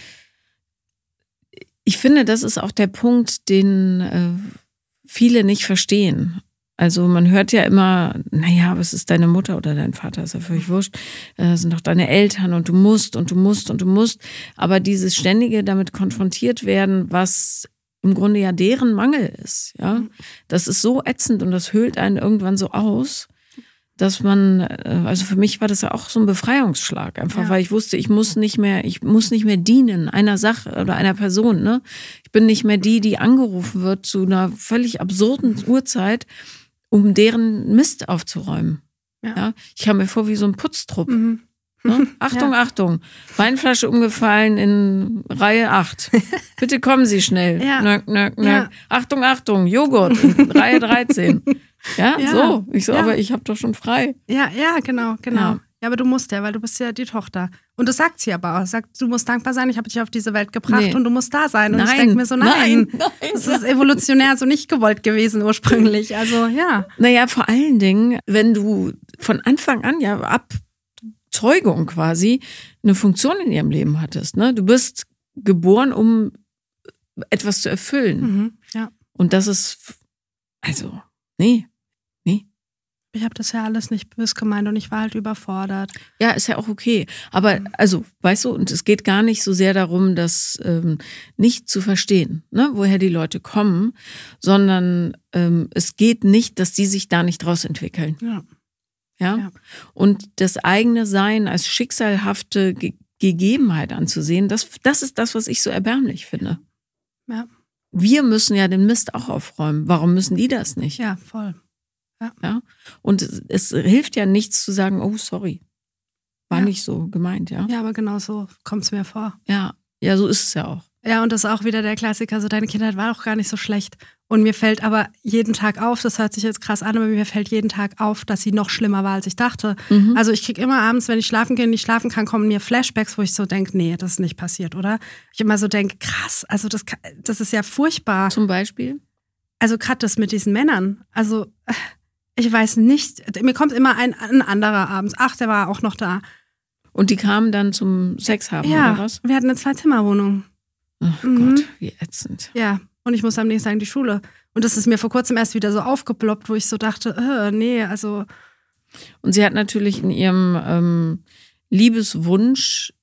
ich finde, das ist auch der Punkt, den viele nicht verstehen. Also man hört ja immer, naja, was ist deine Mutter oder dein Vater, ist ja völlig wurscht, sind doch deine Eltern und du musst und du musst und du musst. Aber dieses ständige damit konfrontiert werden, was im Grunde ja deren Mangel ist, ja, das ist so ätzend und das höhlt einen irgendwann so aus, dass man, also für mich war das ja auch so ein Befreiungsschlag, einfach weil ich wusste, ich muss nicht mehr dienen einer Sache oder einer Person, ne? Ich bin nicht mehr die angerufen wird zu einer völlig absurden Uhrzeit, um deren Mist aufzuräumen. Ja? Ich kam mir vor wie so ein Putztrupp. Mhm. Ne? Achtung, Achtung. Weinflasche umgefallen in Reihe 8. Bitte kommen Sie schnell. Nöck, nöck, nöck. Ja. Achtung, Achtung. Joghurt in Reihe 13. Ja, so. Ich so, aber ich habe doch schon frei. Ja, genau. Ja, aber du musst ja, weil du bist ja die Tochter. Und das sagt sie aber auch. Sagt, du musst dankbar sein, ich habe dich auf diese Welt gebracht und du musst da sein. Und ich denke mir so, nein. Das ist evolutionär so nicht gewollt gewesen ursprünglich. Also, ja. Naja, vor allen Dingen, wenn du von Anfang an ja ab Zeugung quasi eine Funktion in ihrem Leben hattest. Ne? Du bist geboren, um etwas zu erfüllen. Ja. Und das ist, also, nee. Ich habe das ja alles nicht böse gemeint und ich war halt überfordert. Ja, ist ja auch okay. Aber, also, weißt du, und es geht gar nicht so sehr darum, das nicht zu verstehen, ne, woher die Leute kommen, sondern es geht nicht, dass die sich da nicht draus entwickeln. Ja? Und das eigene Sein als schicksalhafte Gegebenheit anzusehen, das ist das, was ich so erbärmlich finde. Ja. Wir müssen ja den Mist auch aufräumen. Warum müssen die das nicht? Ja, voll. Ja? Und es hilft ja nichts zu sagen, oh, sorry. War nicht so gemeint, ja. Ja, aber genau so kommt es mir vor. Ja, so ist es ja auch. Ja, und das ist auch wieder der Klassiker, so deine Kindheit war auch gar nicht so schlecht. Und mir fällt aber jeden Tag auf, das hört sich jetzt krass an, aber mir fällt jeden Tag auf, dass sie noch schlimmer war, als ich dachte. Also ich kriege immer abends, wenn ich schlafen gehe und nicht schlafen kann, kommen mir Flashbacks, wo ich so denke, nee, das ist nicht passiert, oder? Ich immer so denke, krass, also das ist ja furchtbar. Zum Beispiel? Also gerade das mit diesen Männern, also ich weiß nicht, mir kommt immer ein anderer abends. Ach, der war auch noch da. Und die kamen dann zum Sex haben, oder was? Wir hatten eine 2-Zimmer-Wohnung. Ach Gott, wie ätzend. Ja, und ich musste am nächsten Tag in die Schule. Und das ist mir vor kurzem erst wieder so aufgeploppt, wo ich so dachte, nee, also. Und sie hat natürlich in ihrem Liebeswunsch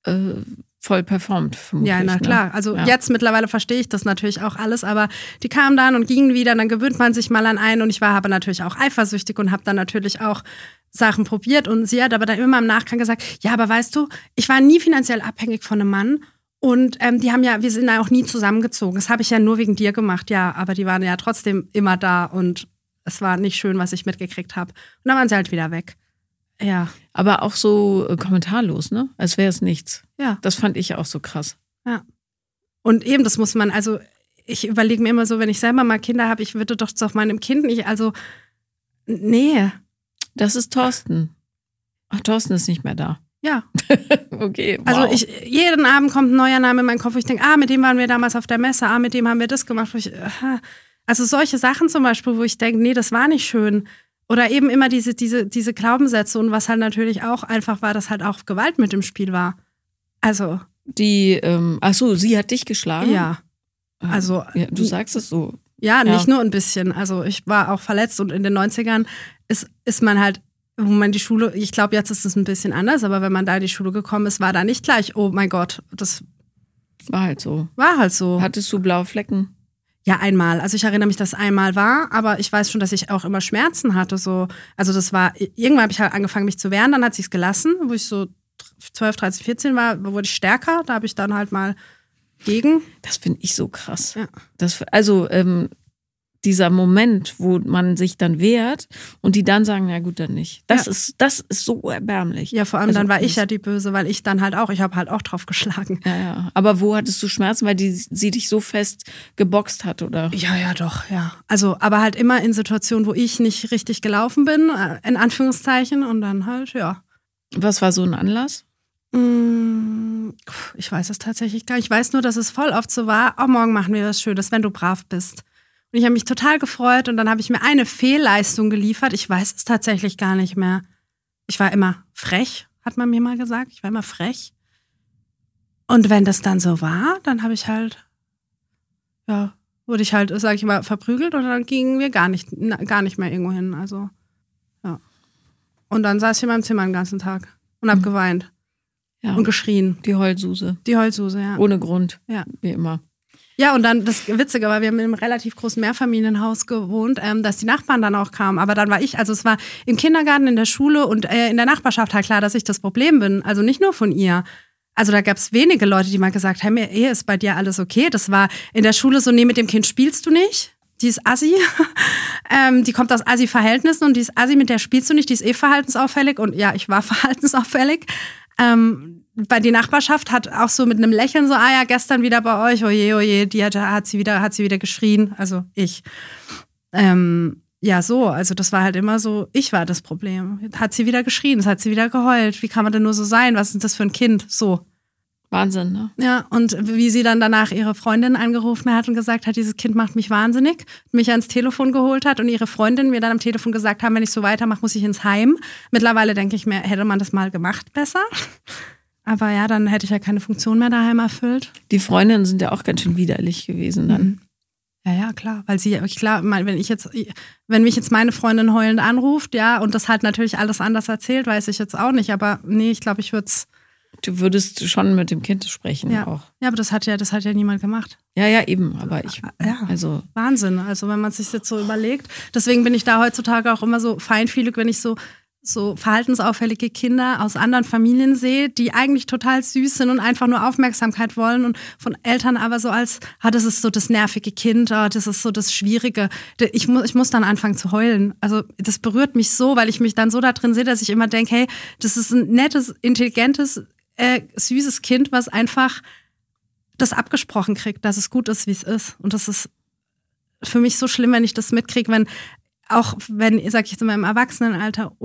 voll performt, vermutlich. Ja, na klar. Also jetzt mittlerweile verstehe ich das natürlich auch alles, aber die kamen dann und gingen wieder, dann gewöhnt man sich mal an einen und ich war aber natürlich auch eifersüchtig und habe dann natürlich auch Sachen probiert und sie hat aber dann immer im Nachgang gesagt, ja, aber weißt du, ich war nie finanziell abhängig von einem Mann und wir sind ja auch nie zusammengezogen. Das habe ich ja nur wegen dir gemacht, ja, aber die waren ja trotzdem immer da und es war nicht schön, was ich mitgekriegt habe. Und dann waren sie halt wieder weg. Ja. Aber auch so kommentarlos, ne? Als wäre es nichts. Ja. Das fand ich auch so krass. Ja. Und eben, das muss man, also ich überlege mir immer so, wenn ich selber mal Kinder habe, ich würde doch zu meinem Kind nicht, also nee. Das ist Thorsten. Ach, Thorsten ist nicht mehr da. Ja. Okay, wow. Also jeden Abend kommt ein neuer Name in meinen Kopf, wo ich denke, mit dem waren wir damals auf der Messe, mit dem haben wir das gemacht. Also solche Sachen zum Beispiel, wo ich denke, nee, das war nicht schön. Oder eben immer diese Glaubenssätze und was halt natürlich auch einfach war, dass halt auch Gewalt mit im Spiel war. Also. Sie hat dich geschlagen? Ja. Also. Ja, du sagst es so. Ja, nicht nur ein bisschen. Also ich war auch verletzt und in den 90ern ist man halt, wo man die Schule, ich glaube, jetzt ist es ein bisschen anders, aber wenn man da in die Schule gekommen ist, war da nicht gleich, oh mein Gott, das war halt so. War halt so. Hattest du blaue Flecken? Ja, einmal. Also ich erinnere mich, dass es einmal war, aber ich weiß schon, dass ich auch immer Schmerzen hatte. So. Also das war, irgendwann habe ich halt angefangen, mich zu wehren, dann hat sie es gelassen, wo ich so 12, 13, 14 war, wurde ich stärker, da habe ich dann halt mal gegen. Das finde ich so krass. Ja. Dieser Moment, wo man sich dann wehrt und die dann sagen, na gut, dann nicht. Das ist so erbärmlich. Ja, vor allem dann war ich ja die Böse, weil ich dann halt auch, ich habe halt auch drauf geschlagen. Ja. Aber wo hattest du Schmerzen, weil sie dich so fest geboxt hat, oder? Ja, doch, ja. Also, aber halt immer in Situationen, wo ich nicht richtig gelaufen bin, in Anführungszeichen, und dann halt, ja. Was war so ein Anlass? Ich weiß es tatsächlich gar nicht. Ich weiß nur, dass es voll oft so war, morgen machen wir was Schönes, wenn du brav bist. Und ich habe mich total gefreut und dann habe ich mir eine Fehlleistung geliefert. Ich weiß es tatsächlich gar nicht mehr. Ich war immer frech, hat man mir mal gesagt. Ich war immer frech. Und wenn das dann so war, dann habe ich halt, wurde ich halt, sag ich mal, verprügelt und dann gingen wir gar nicht mehr irgendwo hin. Also, ja. Und dann saß ich in meinem Zimmer den ganzen Tag und habe geweint. Ja. Und geschrien. Die Heulsuse. Ja. Ohne Grund. Ja. Wie immer. Ja, und dann das Witzige war, wir haben in einem relativ großen Mehrfamilienhaus gewohnt, dass die Nachbarn dann auch kamen. Aber dann war ich, also es war im Kindergarten, in der Schule und in der Nachbarschaft halt klar, dass ich das Problem bin. Also nicht nur von ihr. Also da gab es wenige Leute, die mal gesagt haben, ist bei dir alles okay? Das war in der Schule so, nee, mit dem Kind spielst du nicht. Assi, die kommt aus Assi-Verhältnissen und die ist Assi, mit der spielst du nicht, die ist verhaltensauffällig und ja, ich war verhaltensauffällig. Bei die Nachbarschaft hat auch so mit einem Lächeln so, ja, gestern wieder bei euch, oje, die hat sie wieder geschrien, also ich. Ja, so, also das war halt immer so, ich war das Problem. Hat sie wieder geschrien, hat sie wieder geheult, wie kann man denn nur so sein, was ist das für ein Kind, so. Wahnsinn, ne? Ja, und wie sie dann danach ihre Freundin angerufen hat und gesagt hat, dieses Kind macht mich wahnsinnig, mich ans Telefon geholt hat und ihre Freundin mir dann am Telefon gesagt haben, wenn ich so weitermache, muss ich ins Heim. Mittlerweile denke ich mir, hätte man das mal gemacht besser. Aber ja, dann hätte ich ja keine Funktion mehr daheim erfüllt. Die Freundinnen sind ja auch ganz schön widerlich gewesen dann. Mhm. Ja, klar, weil wenn mich jetzt meine Freundin heulend anruft, ja, und das halt natürlich alles anders erzählt, weiß ich jetzt auch nicht, aber nee, ich glaube, Du würdest schon mit dem Kind sprechen auch. Ja, aber das hat ja niemand gemacht. Ja, eben, aber also Wahnsinn, also wenn man sich jetzt so überlegt. Deswegen bin ich da heutzutage auch immer so feinfühlig, wenn ich so verhaltensauffällige Kinder aus anderen Familien sehe, die eigentlich total süß sind und einfach nur Aufmerksamkeit wollen und von Eltern aber so als, das ist so das nervige Kind, das ist so das Schwierige. Ich muss dann anfangen zu heulen. Also das berührt mich so, weil ich mich dann so da drin sehe, dass ich immer denke, hey, das ist ein nettes, intelligentes, süßes Kind, was einfach das abgesprochen kriegt, dass es gut ist, wie es ist. Und das ist für mich so schlimm, wenn ich das mitkriege, sag ich jetzt mal, im Erwachsenenalter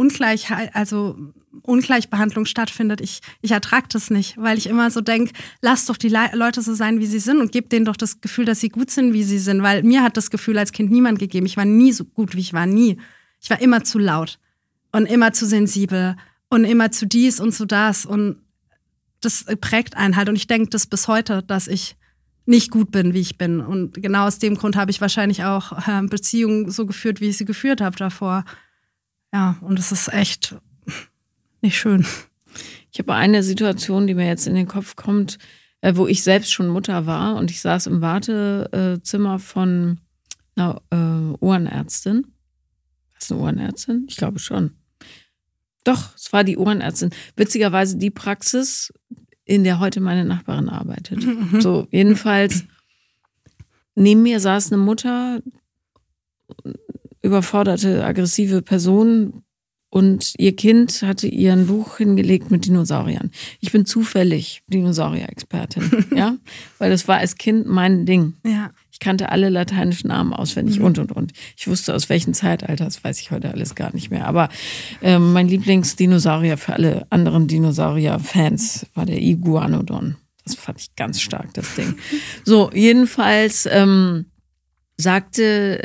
Ungleichbehandlung stattfindet. Ich ertrage das nicht, weil ich immer so denke, lass doch die Leute so sein, wie sie sind und gib denen doch das Gefühl, dass sie gut sind, wie sie sind. Weil mir hat das Gefühl als Kind niemand gegeben. Ich war nie so gut, wie ich war, nie. Ich war immer zu laut und immer zu sensibel und immer zu dies und zu das. Und das prägt einen halt. Und ich denke das bis heute, dass ich nicht gut bin, wie ich bin. Und genau aus dem Grund habe ich wahrscheinlich auch Beziehungen so geführt, wie ich sie geführt habe davor. Ja, und es ist echt nicht schön. Ich habe eine Situation, die mir jetzt in den Kopf kommt, wo ich selbst schon Mutter war und ich saß im Wartezimmer von einer Ohrenärztin. Ist eine Ohrenärztin? Ich glaube schon. Doch, es war die Ohrenärztin. Witzigerweise die Praxis, in der heute meine Nachbarin arbeitet. So, jedenfalls, neben mir saß eine Mutter, überforderte, aggressive Person und ihr Kind hatte ihr ein Buch hingelegt mit Dinosauriern. Ich bin zufällig Dinosaurier-Expertin, ja, weil das war als Kind mein Ding. Ja. Ich kannte alle lateinischen Namen auswendig und. Ich wusste, aus welchem Zeitalter, das weiß ich heute alles gar nicht mehr. Aber mein Lieblingsdinosaurier für alle anderen Dinosaurier-Fans war der Iguanodon. Das fand ich ganz stark, das Ding. So, jedenfalls zeigte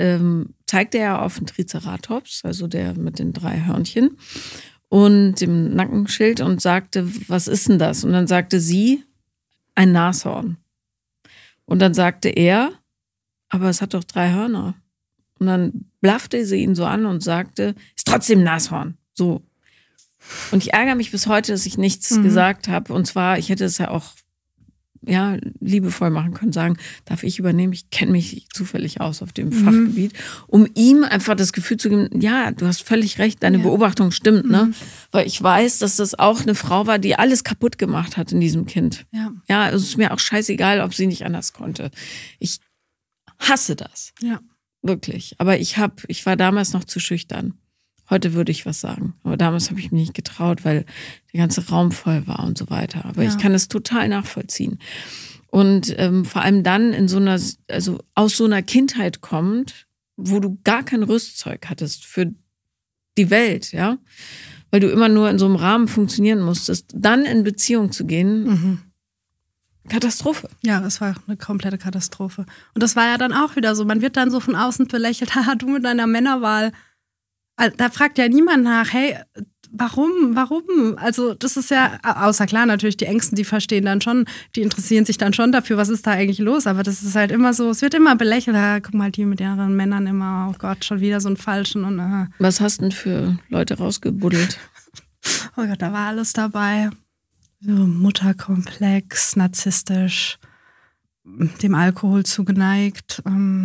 er auf den Triceratops, also der mit den 3 Hörnchen und dem Nackenschild und sagte, was ist denn das? Und dann sagte sie, ein Nashorn. Und dann sagte er, aber es hat doch 3 Hörner. Und dann blaffte sie ihn so an und sagte, ist trotzdem ein Nashorn. So. Und ich ärgere mich bis heute, dass ich nichts gesagt habe. Und zwar, ich hätte es ja auch liebevoll machen können, sagen, darf ich übernehmen? Ich kenne mich zufällig aus auf dem Fachgebiet, um ihm einfach das Gefühl zu geben, ja, du hast völlig recht, deine Beobachtung stimmt, ne? Weil ich weiß, dass das auch eine Frau war, die alles kaputt gemacht hat in diesem Kind. Ja, es ist mir auch scheißegal, ob sie nicht anders konnte. Ich hasse das. Ja. Wirklich. Aber ich war damals noch zu schüchtern. Heute würde ich was sagen. Aber damals habe ich mich nicht getraut, weil der ganze Raum voll war und so weiter. Aber ich kann es total nachvollziehen. Und vor allem dann aus so einer Kindheit kommt, wo du gar kein Rüstzeug hattest für die Welt, ja. Weil du immer nur in so einem Rahmen funktionieren musstest, dann in Beziehung zu gehen. Katastrophe. Ja, das war eine komplette Katastrophe. Und das war ja dann auch wieder so, man wird dann so von außen belächelt, haha, du mit deiner Männerwahl. Da fragt ja niemand nach, hey, warum? Also das ist ja, außer klar natürlich die Ängsten, die verstehen dann schon, die interessieren sich dann schon dafür, was ist da eigentlich los, aber das ist halt immer so, es wird immer belächelt, guck mal, die mit ihren Männern immer, oh Gott, schon wieder so einen Falschen. Und Was hast du denn für Leute rausgebuddelt? Oh Gott, da war alles dabei. So Mutterkomplex, narzisstisch, dem Alkohol zugeneigt,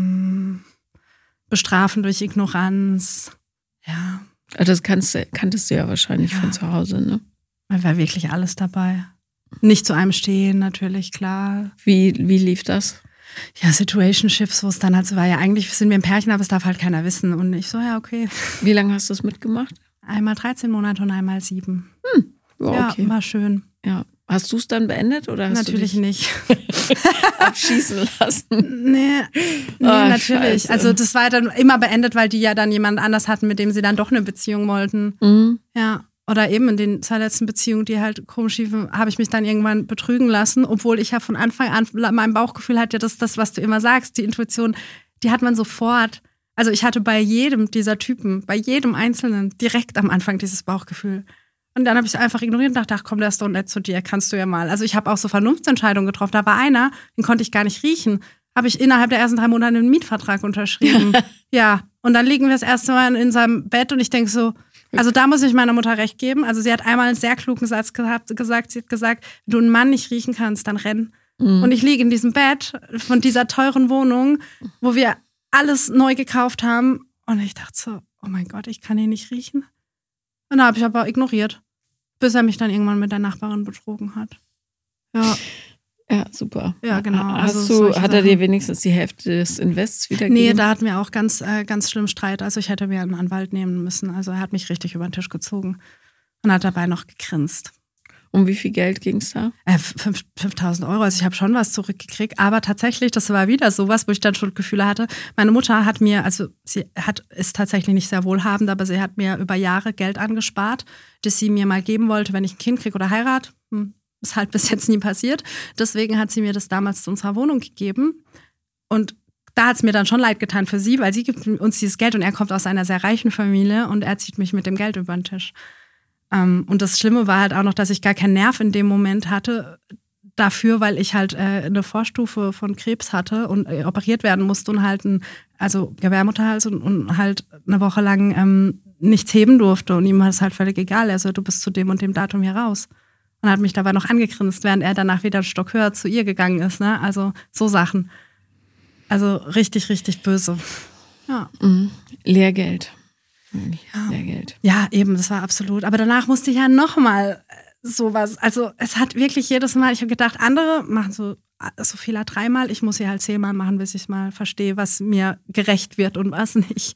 bestrafen durch Ignoranz. Ja. Das kanntest du ja wahrscheinlich von zu Hause, ne? Da war wirklich alles dabei. Nicht zu einem stehen, natürlich, klar. Wie lief das? Ja, Situationships, wo es dann halt so war, ja eigentlich sind wir ein Pärchen, aber es darf halt keiner wissen. Und ich so, ja, okay. Wie lange hast du das mitgemacht? Einmal 13 Monate und einmal 7. Ja, okay. War schön. Ja. Hast du es dann beendet oder hast natürlich du nicht abschießen lassen? Nee, natürlich. Scheiße. Also das war dann immer beendet, weil die ja dann jemand anders hatten, mit dem sie dann doch eine Beziehung wollten. Mhm. Ja. Oder eben in den 2 letzten Beziehungen, die halt komisch liefen, habe ich mich dann irgendwann betrügen lassen, obwohl ich ja von Anfang an, mein Bauchgefühl hat ja das, was du immer sagst, die Intuition, die hat man sofort. Also ich hatte bei jedem dieser Typen, bei jedem Einzelnen direkt am Anfang dieses Bauchgefühl. Und dann habe ich es einfach ignoriert und dachte, ach komm, der ist doch nett zu dir, kannst du ja mal. Also ich habe auch so Vernunftsentscheidungen getroffen. Da war einer, den konnte ich gar nicht riechen. Habe ich innerhalb der ersten 3 Monate einen Mietvertrag unterschrieben. Ja, und dann liegen wir das erste Mal in seinem Bett und ich denke so, also da muss ich meiner Mutter recht geben. Also sie hat einmal einen sehr klugen Satz gesagt. Sie hat gesagt, wenn du einen Mann nicht riechen kannst, dann renn. Mhm. Und ich liege in diesem Bett von dieser teuren Wohnung, wo wir alles neu gekauft haben. Und ich dachte so, oh mein Gott, ich kann ihn nicht riechen. Und da habe ich aber ignoriert, bis er mich dann irgendwann mit der Nachbarin betrogen hat. Ja. Ja, super. Ja, genau. Hat er dir wenigstens die Hälfte des Invests wiedergegeben? Nee, da hatten wir auch ganz schlimm Streit. Also ich hätte mir einen Anwalt nehmen müssen. Also er hat mich richtig über den Tisch gezogen und hat dabei noch gegrinst. Um wie viel Geld ging es da? 5.000 Euro. Also ich habe schon was zurückgekriegt. Aber tatsächlich, das war wieder sowas, wo ich dann Schuldgefühle hatte. Meine Mutter hat mir, also ist tatsächlich nicht sehr wohlhabend, aber sie hat mir über Jahre Geld angespart, das sie mir mal geben wollte, wenn ich ein Kind kriege oder heirate. Ist halt bis jetzt nie passiert. Deswegen hat sie mir das damals zu unserer Wohnung gegeben. Und da hat es mir dann schon leid getan für sie, weil sie gibt uns dieses Geld und er kommt aus einer sehr reichen Familie und er zieht mich mit dem Geld über den Tisch. Und das Schlimme war halt auch noch, dass ich gar keinen Nerv in dem Moment hatte dafür, weil ich halt eine Vorstufe von Krebs hatte und operiert werden musste und halt Gebärmutterhals und halt eine Woche lang nichts heben durfte. Und ihm war es halt völlig egal. Also du bist zu dem und dem Datum hier raus. Und hat mich dabei noch angegrinst, während er danach wieder einen Stock höher zu ihr gegangen ist. Ne? Also so Sachen. Also richtig, richtig böse. Ja. Lehrgeld. Ja. Lehrgeld. Ja, eben, das war absolut. Aber danach musste ich ja nochmal sowas. Also es hat wirklich jedes Mal, ich habe gedacht, andere machen so Fehler 3-mal. Ich muss sie halt 10-mal machen, bis ich mal verstehe, was mir gerecht wird und was nicht.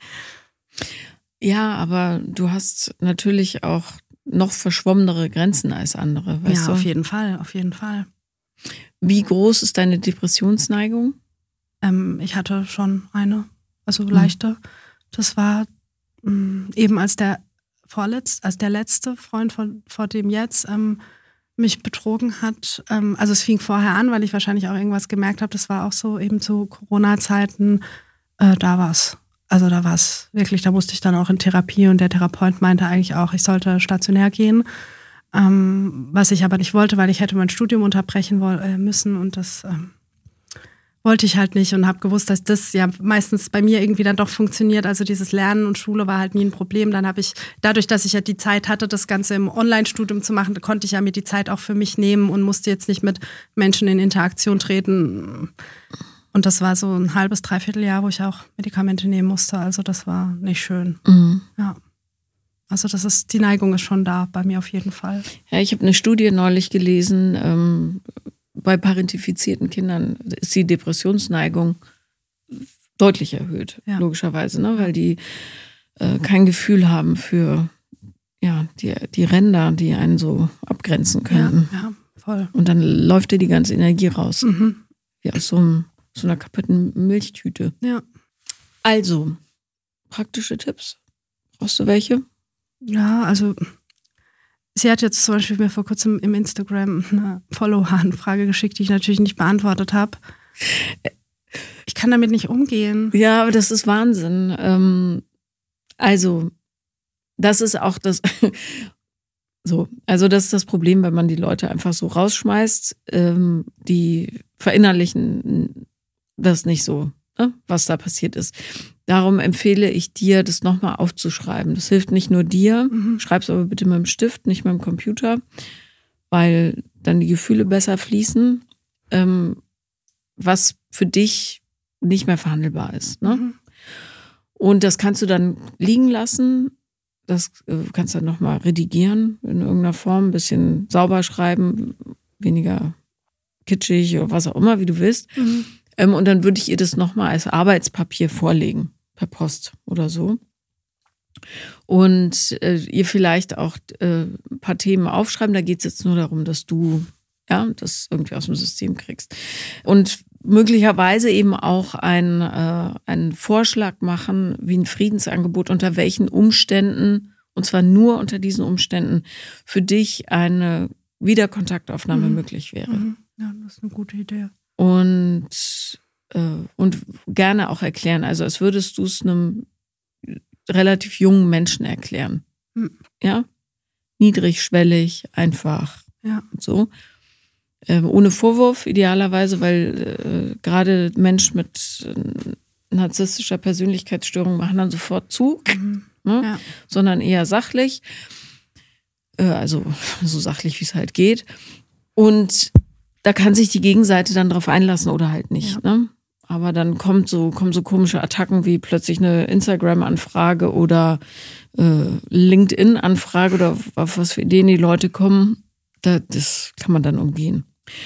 Ja, aber du hast natürlich auch noch verschwommenere Grenzen als andere, weißt du? Ja, auf jeden Fall, auf jeden Fall. Wie groß ist deine Depressionsneigung? Ich hatte schon eine, also leichte. Das war eben als der letzte Freund vor dem jetzt mich betrogen hat. Also es fing vorher an, weil ich wahrscheinlich auch irgendwas gemerkt habe. Das war auch so eben zu Corona-Zeiten. Da war es. Also da war es wirklich, da musste ich dann auch in Therapie und der Therapeut meinte eigentlich auch, ich sollte stationär gehen, was ich aber nicht wollte, weil ich hätte mein Studium unterbrechen müssen und das wollte ich halt nicht und habe gewusst, dass das ja meistens bei mir irgendwie dann doch funktioniert. Also dieses Lernen und Schule war halt nie ein Problem. Dann habe ich, dadurch, dass ich ja die Zeit hatte, das Ganze im Online-Studium zu machen, konnte ich ja mir die Zeit auch für mich nehmen und musste jetzt nicht mit Menschen in Interaktion treten. Und das war so ein halbes, 3/4 Jahr, wo ich auch Medikamente nehmen musste. Also das war nicht schön. Mhm. Ja. Also die Neigung ist schon da, bei mir auf jeden Fall. Ja, ich habe eine Studie neulich gelesen, bei parentifizierten Kindern ist die Depressionsneigung deutlich erhöht, logischerweise, ne? Weil die kein Gefühl haben für die Ränder, die einen so abgrenzen könnten. Ja, voll. Und dann läuft dir die ganze Energie raus. Mhm. Ja, aus so einer kaputten Milchtüte. Ja. Also, praktische Tipps. Brauchst du welche? Ja, also sie hat jetzt zum Beispiel mir vor kurzem im Instagram eine Follower-Anfrage geschickt, die ich natürlich nicht beantwortet habe. Ich kann damit nicht umgehen. Ja, aber das ist Wahnsinn. Also, das ist auch das das ist das Problem, wenn man die Leute einfach so rausschmeißt, die verinnerlichen das nicht so, ne, was da passiert ist. Darum empfehle ich dir, das nochmal aufzuschreiben. Das hilft nicht nur dir, schreib's aber bitte mit dem Stift, nicht mit dem Computer, weil dann die Gefühle besser fließen, was für dich nicht mehr verhandelbar ist. Ne? Mhm. Und das kannst du dann liegen lassen. Das kannst du dann nochmal redigieren in irgendeiner Form, ein bisschen sauber schreiben, weniger kitschig oder was auch immer, wie du willst. Mhm. Und dann würde ich ihr das nochmal als Arbeitspapier vorlegen, per Post oder so. Und ihr vielleicht auch ein paar Themen aufschreiben. Da geht es jetzt nur darum, dass du das irgendwie aus dem System kriegst. Und möglicherweise eben auch einen Vorschlag machen, wie ein Friedensangebot, unter welchen Umständen, und zwar nur unter diesen Umständen, für dich eine Wiederkontaktaufnahme möglich wäre. Ja, das ist eine gute Idee. Und gerne auch erklären. Also als würdest du es einem relativ jungen Menschen erklären. Ja? Niedrigschwellig, einfach. Ja. So. Ohne Vorwurf idealerweise, weil gerade Menschen mit narzisstischer Persönlichkeitsstörung machen dann sofort zu, ne? Sondern eher sachlich. Also so sachlich, wie es halt geht. Und da kann sich die Gegenseite dann drauf einlassen oder halt nicht. Ne? Aber dann kommen so komische Attacken wie plötzlich eine Instagram-Anfrage oder LinkedIn-Anfrage oder auf was für Ideen die Leute kommen. Das kann man dann umgehen.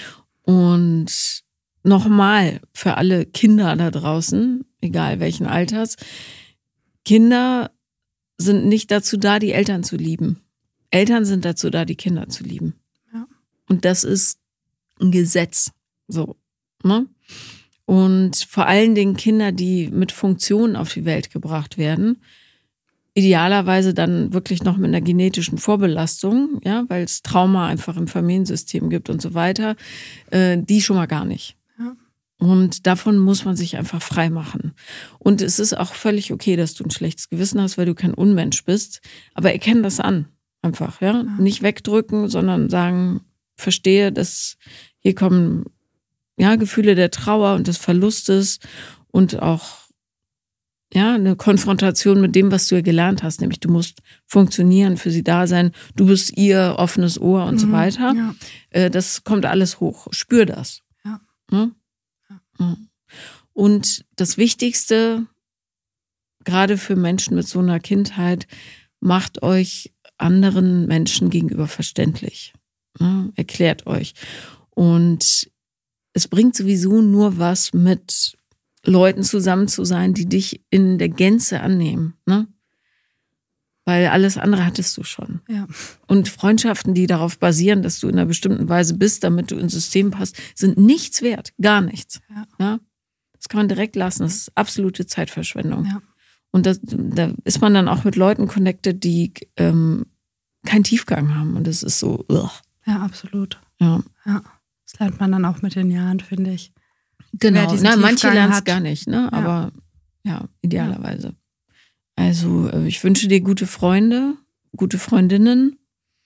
Und nochmal für alle Kinder da draußen, egal welchen Alters, Kinder sind nicht dazu da, die Eltern zu lieben. Eltern sind dazu da, die Kinder zu lieben. Ja. Und das ist ein Gesetz. So, ne? Und vor allen Dingen Kinder, die mit Funktionen auf die Welt gebracht werden, idealerweise dann wirklich noch mit einer genetischen Vorbelastung, ja, weil es Trauma einfach im Familiensystem gibt und so weiter, die schon mal gar nicht. Ja. Und davon muss man sich einfach frei machen. Und es ist auch völlig okay, dass du ein schlechtes Gewissen hast, weil du kein Unmensch bist. Aber erkenn das an, einfach, ja. Nicht wegdrücken, sondern sagen, verstehe, dass hier kommen Gefühle der Trauer und des Verlustes und auch eine Konfrontation mit dem, was du ja gelernt hast, nämlich du musst funktionieren, für sie da sein, du bist ihr offenes Ohr und so weiter. Ja. Das kommt alles hoch. Spür das. Ja. Ja. Und das Wichtigste, gerade für Menschen mit so einer Kindheit, macht euch anderen Menschen gegenüber verständlich. Ja, erklärt euch. Und es bringt sowieso nur was, mit Leuten zusammen zu sein, die dich in der Gänze annehmen, ne? Weil alles andere hattest du schon. Ja. Und Freundschaften, die darauf basieren, dass du in einer bestimmten Weise bist, damit du ins System passt, sind nichts wert. Gar nichts. Ja? Das kann man direkt lassen. Das ist absolute Zeitverschwendung. Ja. Und da ist man dann auch mit Leuten connected, die keinen Tiefgang haben. Und das ist so, Ja, absolut. Ja. Das lernt man dann auch mit den Jahren, finde ich. Genau, manche lernen es gar nicht, ne? Aber idealerweise. Also ich wünsche dir gute Freunde, gute Freundinnen.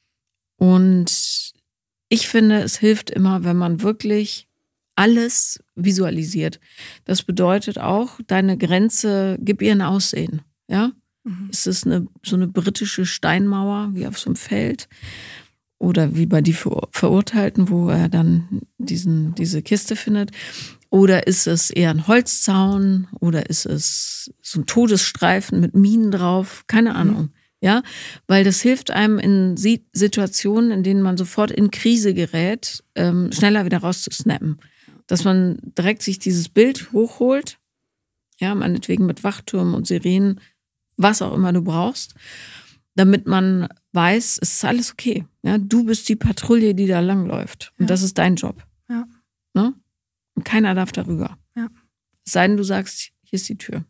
Und ich finde, es hilft immer, wenn man wirklich alles visualisiert. Das bedeutet auch, deine Grenze, gib ihr ein Aussehen. Ja? Es ist so eine britische Steinmauer, wie auf so einem Feld. Oder wie bei die Verurteilten, wo er dann diese Kiste findet. Oder ist es eher ein Holzzaun? Oder ist es so ein Todesstreifen mit Minen drauf? Keine Ahnung. Ja, weil das hilft einem in Situationen, in denen man sofort in Krise gerät, schneller wieder rauszusnappen. Dass man direkt sich dieses Bild hochholt. Ja, meinetwegen mit Wachturm und Sirenen, was auch immer du brauchst. Damit man weiß, es ist alles okay. Ja, du bist die Patrouille, die da langläuft. Und das ist dein Job. Ja. Ne? Und keiner darf darüber. Ja. Es sei denn, du sagst, hier ist die Tür.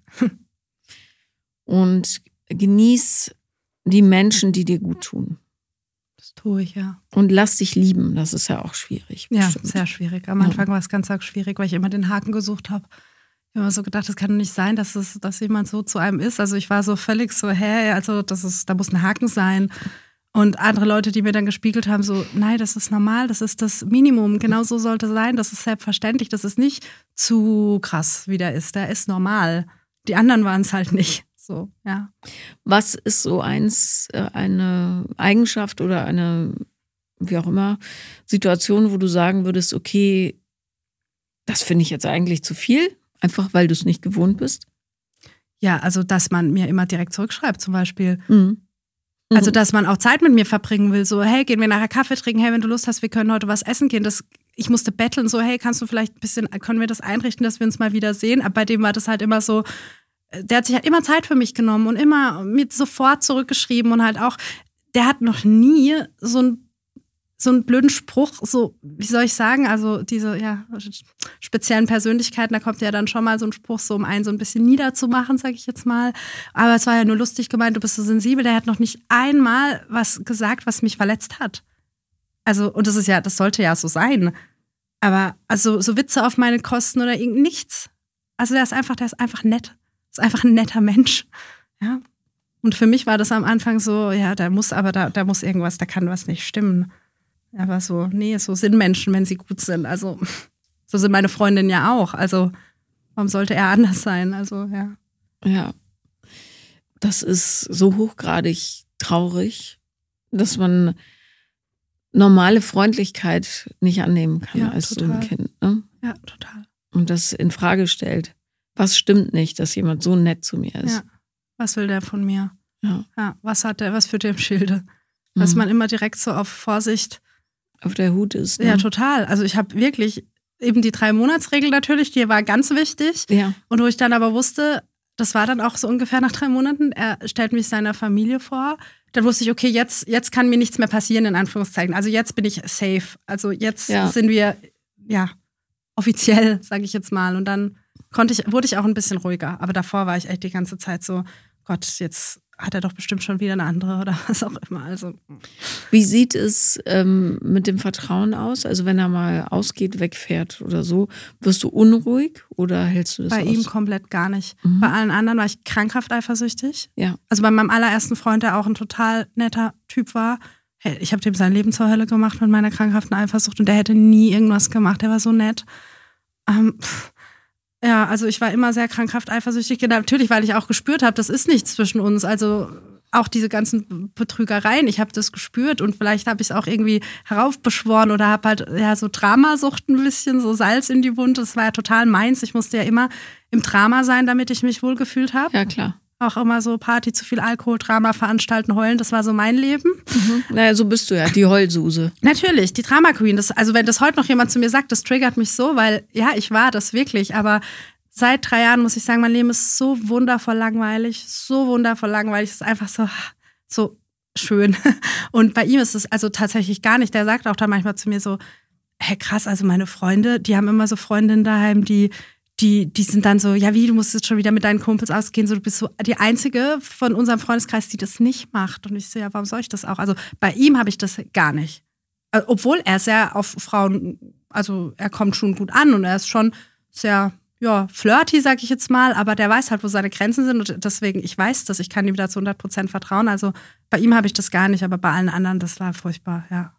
Und genieß die Menschen, die dir gut tun. Das tue ich, ja. Und lass dich lieben. Das ist ja auch schwierig. Ja, bestimmt. sehr schwierig. Am Anfang war es ganz arg schwierig, weil ich immer den Haken gesucht habe. Ich habe immer so gedacht, das kann nicht sein, dass jemand so zu einem ist. Also ich war so völlig so, also da muss ein Haken sein. Und andere Leute, die mir dann gespiegelt haben, so, nein, das ist normal, das ist das Minimum. Genau so sollte es sein, das ist selbstverständlich. Das ist nicht zu krass, wie der ist. Der ist normal. Die anderen waren es halt nicht. So, ja. Was ist so eine Eigenschaft oder eine, wie auch immer, Situation, wo du sagen würdest, okay, das finde ich jetzt eigentlich zu viel? Einfach, weil du es nicht gewohnt bist? Ja, also, dass man mir immer direkt zurückschreibt, zum Beispiel. Also, dass man auch Zeit mit mir verbringen will. So, hey, gehen wir nachher Kaffee trinken? Hey, wenn du Lust hast, wir können heute was essen gehen. ich musste betteln, so, hey, kannst du vielleicht ein bisschen, können wir das einrichten, dass wir uns mal wieder sehen? Aber bei dem war das halt immer so, der hat sich halt immer Zeit für mich genommen und immer mir sofort zurückgeschrieben und halt auch, der hat noch nie so einen blöden Spruch, so, wie soll ich sagen, also diese speziellen Persönlichkeiten, da kommt ja dann schon mal so ein Spruch, so um einen so ein bisschen niederzumachen, sag ich jetzt mal. Aber es war ja nur lustig gemeint, du bist so sensibel, der hat noch nicht einmal was gesagt, was mich verletzt hat. Also, und das sollte ja so sein. Aber also so Witze auf meine Kosten oder nichts. Also der ist einfach nett. Ist einfach ein netter Mensch. Ja. Und für mich war das am Anfang so, ja, da muss irgendwas, da kann was nicht stimmen. Aber so, nee, so sind Menschen, wenn sie gut sind. Also, so sind meine Freundinnen ja auch. Also, warum sollte er anders sein? Also, ja. Ja. Das ist so hochgradig traurig, dass man normale Freundlichkeit nicht annehmen kann als total. so ein Kind. Ne? Ja, total. Und das in Frage stellt. Was stimmt nicht, dass jemand so nett zu mir ist? Ja. Was will der von mir? Ja. Ja, was führt der im Schilde? Dass man immer direkt so auf Vorsicht auf der Hut ist. Ne? Ja, total. Also ich habe wirklich eben die 3-Monats-Regel natürlich, die war ganz wichtig. Ja. Und wo ich dann aber wusste, das war dann auch so ungefähr nach 3 Monaten, er stellt mich seiner Familie vor. Dann wusste ich, okay, jetzt kann mir nichts mehr passieren, in Anführungszeichen. Also jetzt bin ich safe. Also jetzt sind wir, offiziell, sage ich jetzt mal. Und dann wurde ich auch ein bisschen ruhiger. Aber davor war ich echt die ganze Zeit so, Gott, jetzt hat er doch bestimmt schon wieder eine andere oder was auch immer. Also. Wie sieht es mit dem Vertrauen aus? Also wenn er mal ausgeht, wegfährt oder so, wirst du unruhig oder hältst du das aus? Bei ihm komplett gar nicht. Bei allen anderen war ich krankhaft eifersüchtig. Ja. Also bei meinem allerersten Freund, der auch ein total netter Typ war, hey, ich habe dem sein Leben zur Hölle gemacht mit meiner krankhaften Eifersucht und der hätte nie irgendwas gemacht. Der war so nett. Ja, also ich war immer sehr krankhaft eifersüchtig. Natürlich, weil ich auch gespürt habe, das ist nichts zwischen uns. Also auch diese ganzen Betrügereien, ich habe das gespürt und vielleicht habe ich es auch irgendwie heraufbeschworen oder habe halt so Dramasucht ein bisschen, so Salz in die Wunde. Das war ja total meins. Ich musste ja immer im Drama sein, damit ich mich wohlgefühlt habe. Ja, klar. Auch immer so Party, zu viel Alkohol, Drama veranstalten, heulen. Das war so mein Leben. Naja, so bist du ja, die Heulsuse. Natürlich, die Drama Queen. Also wenn das heute noch jemand zu mir sagt, das triggert mich so, weil ja, ich war das wirklich. Aber seit 3 Jahren muss ich sagen, mein Leben ist so wundervoll langweilig. So wundervoll langweilig. Es ist einfach so schön. Und bei ihm ist es also tatsächlich gar nicht. Der sagt auch dann manchmal zu mir so, hey krass, also meine Freunde, die haben immer so Freundinnen daheim, die sind dann so, ja wie, du musst jetzt schon wieder mit deinen Kumpels ausgehen, so du bist so die Einzige von unserem Freundeskreis, die das nicht macht. Und ich so, ja, warum soll ich das auch? Also bei ihm habe ich das gar nicht. Also, obwohl er sehr auf Frauen, also er kommt schon gut an und er ist schon sehr, flirty, sag ich jetzt mal, aber der weiß halt, wo seine Grenzen sind und deswegen, ich weiß das, ich kann ihm da zu 100% vertrauen. Also bei ihm habe ich das gar nicht, aber bei allen anderen, das war furchtbar, ja.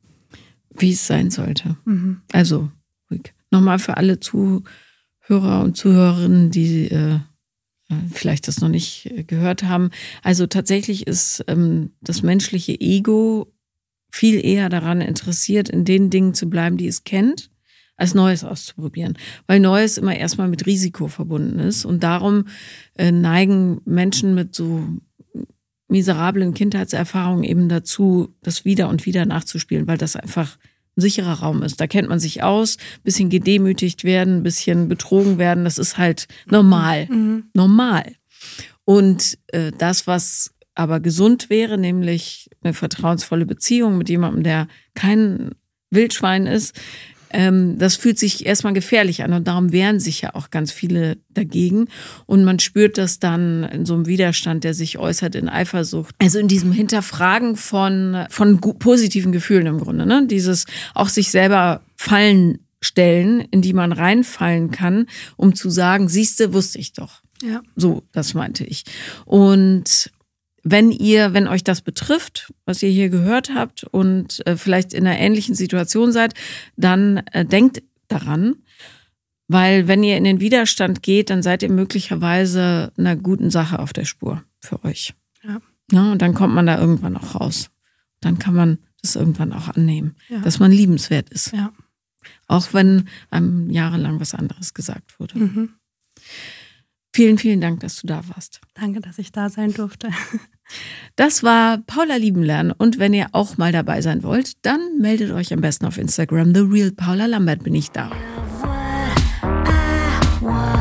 Wie es sein sollte. Also, ruhig. Nochmal für alle Zuhörer und Zuhörerinnen, die vielleicht das noch nicht gehört haben. Also tatsächlich ist das menschliche Ego viel eher daran interessiert, in den Dingen zu bleiben, die es kennt, als Neues auszuprobieren. Weil Neues immer erstmal mit Risiko verbunden ist. Und darum neigen Menschen mit so miserablen Kindheitserfahrungen eben dazu, das wieder und wieder nachzuspielen, weil das einfach ein sicherer Raum ist. Da kennt man sich aus, bisschen gedemütigt werden, bisschen betrogen werden, das ist halt normal. Normal. Und das, was aber gesund wäre, nämlich eine vertrauensvolle Beziehung mit jemandem, der kein Wildschwein ist, das fühlt sich erstmal gefährlich an und darum wehren sich ja auch ganz viele dagegen und man spürt das dann in so einem Widerstand, der sich äußert in Eifersucht. Also in diesem Hinterfragen von positiven Gefühlen im Grunde, ne? Dieses auch sich selber Fallen stellen, in die man reinfallen kann, um zu sagen, siehste, wusste ich doch. Ja. So, das meinte ich. Und wenn euch das betrifft, was ihr hier gehört habt und vielleicht in einer ähnlichen Situation seid, dann denkt daran, weil wenn ihr in den Widerstand geht, dann seid ihr möglicherweise einer guten Sache auf der Spur für euch. Ja, und dann kommt man da irgendwann auch raus. Dann kann man das irgendwann auch annehmen, dass man liebenswert ist. Ja. Auch wenn einem jahrelang was anderes gesagt wurde. Vielen, vielen Dank, dass du da warst. Danke, dass ich da sein durfte. Das war Paula Liebenlernen und wenn ihr auch mal dabei sein wollt, dann meldet euch am besten auf Instagram. The Real Paula Lambert bin ich da.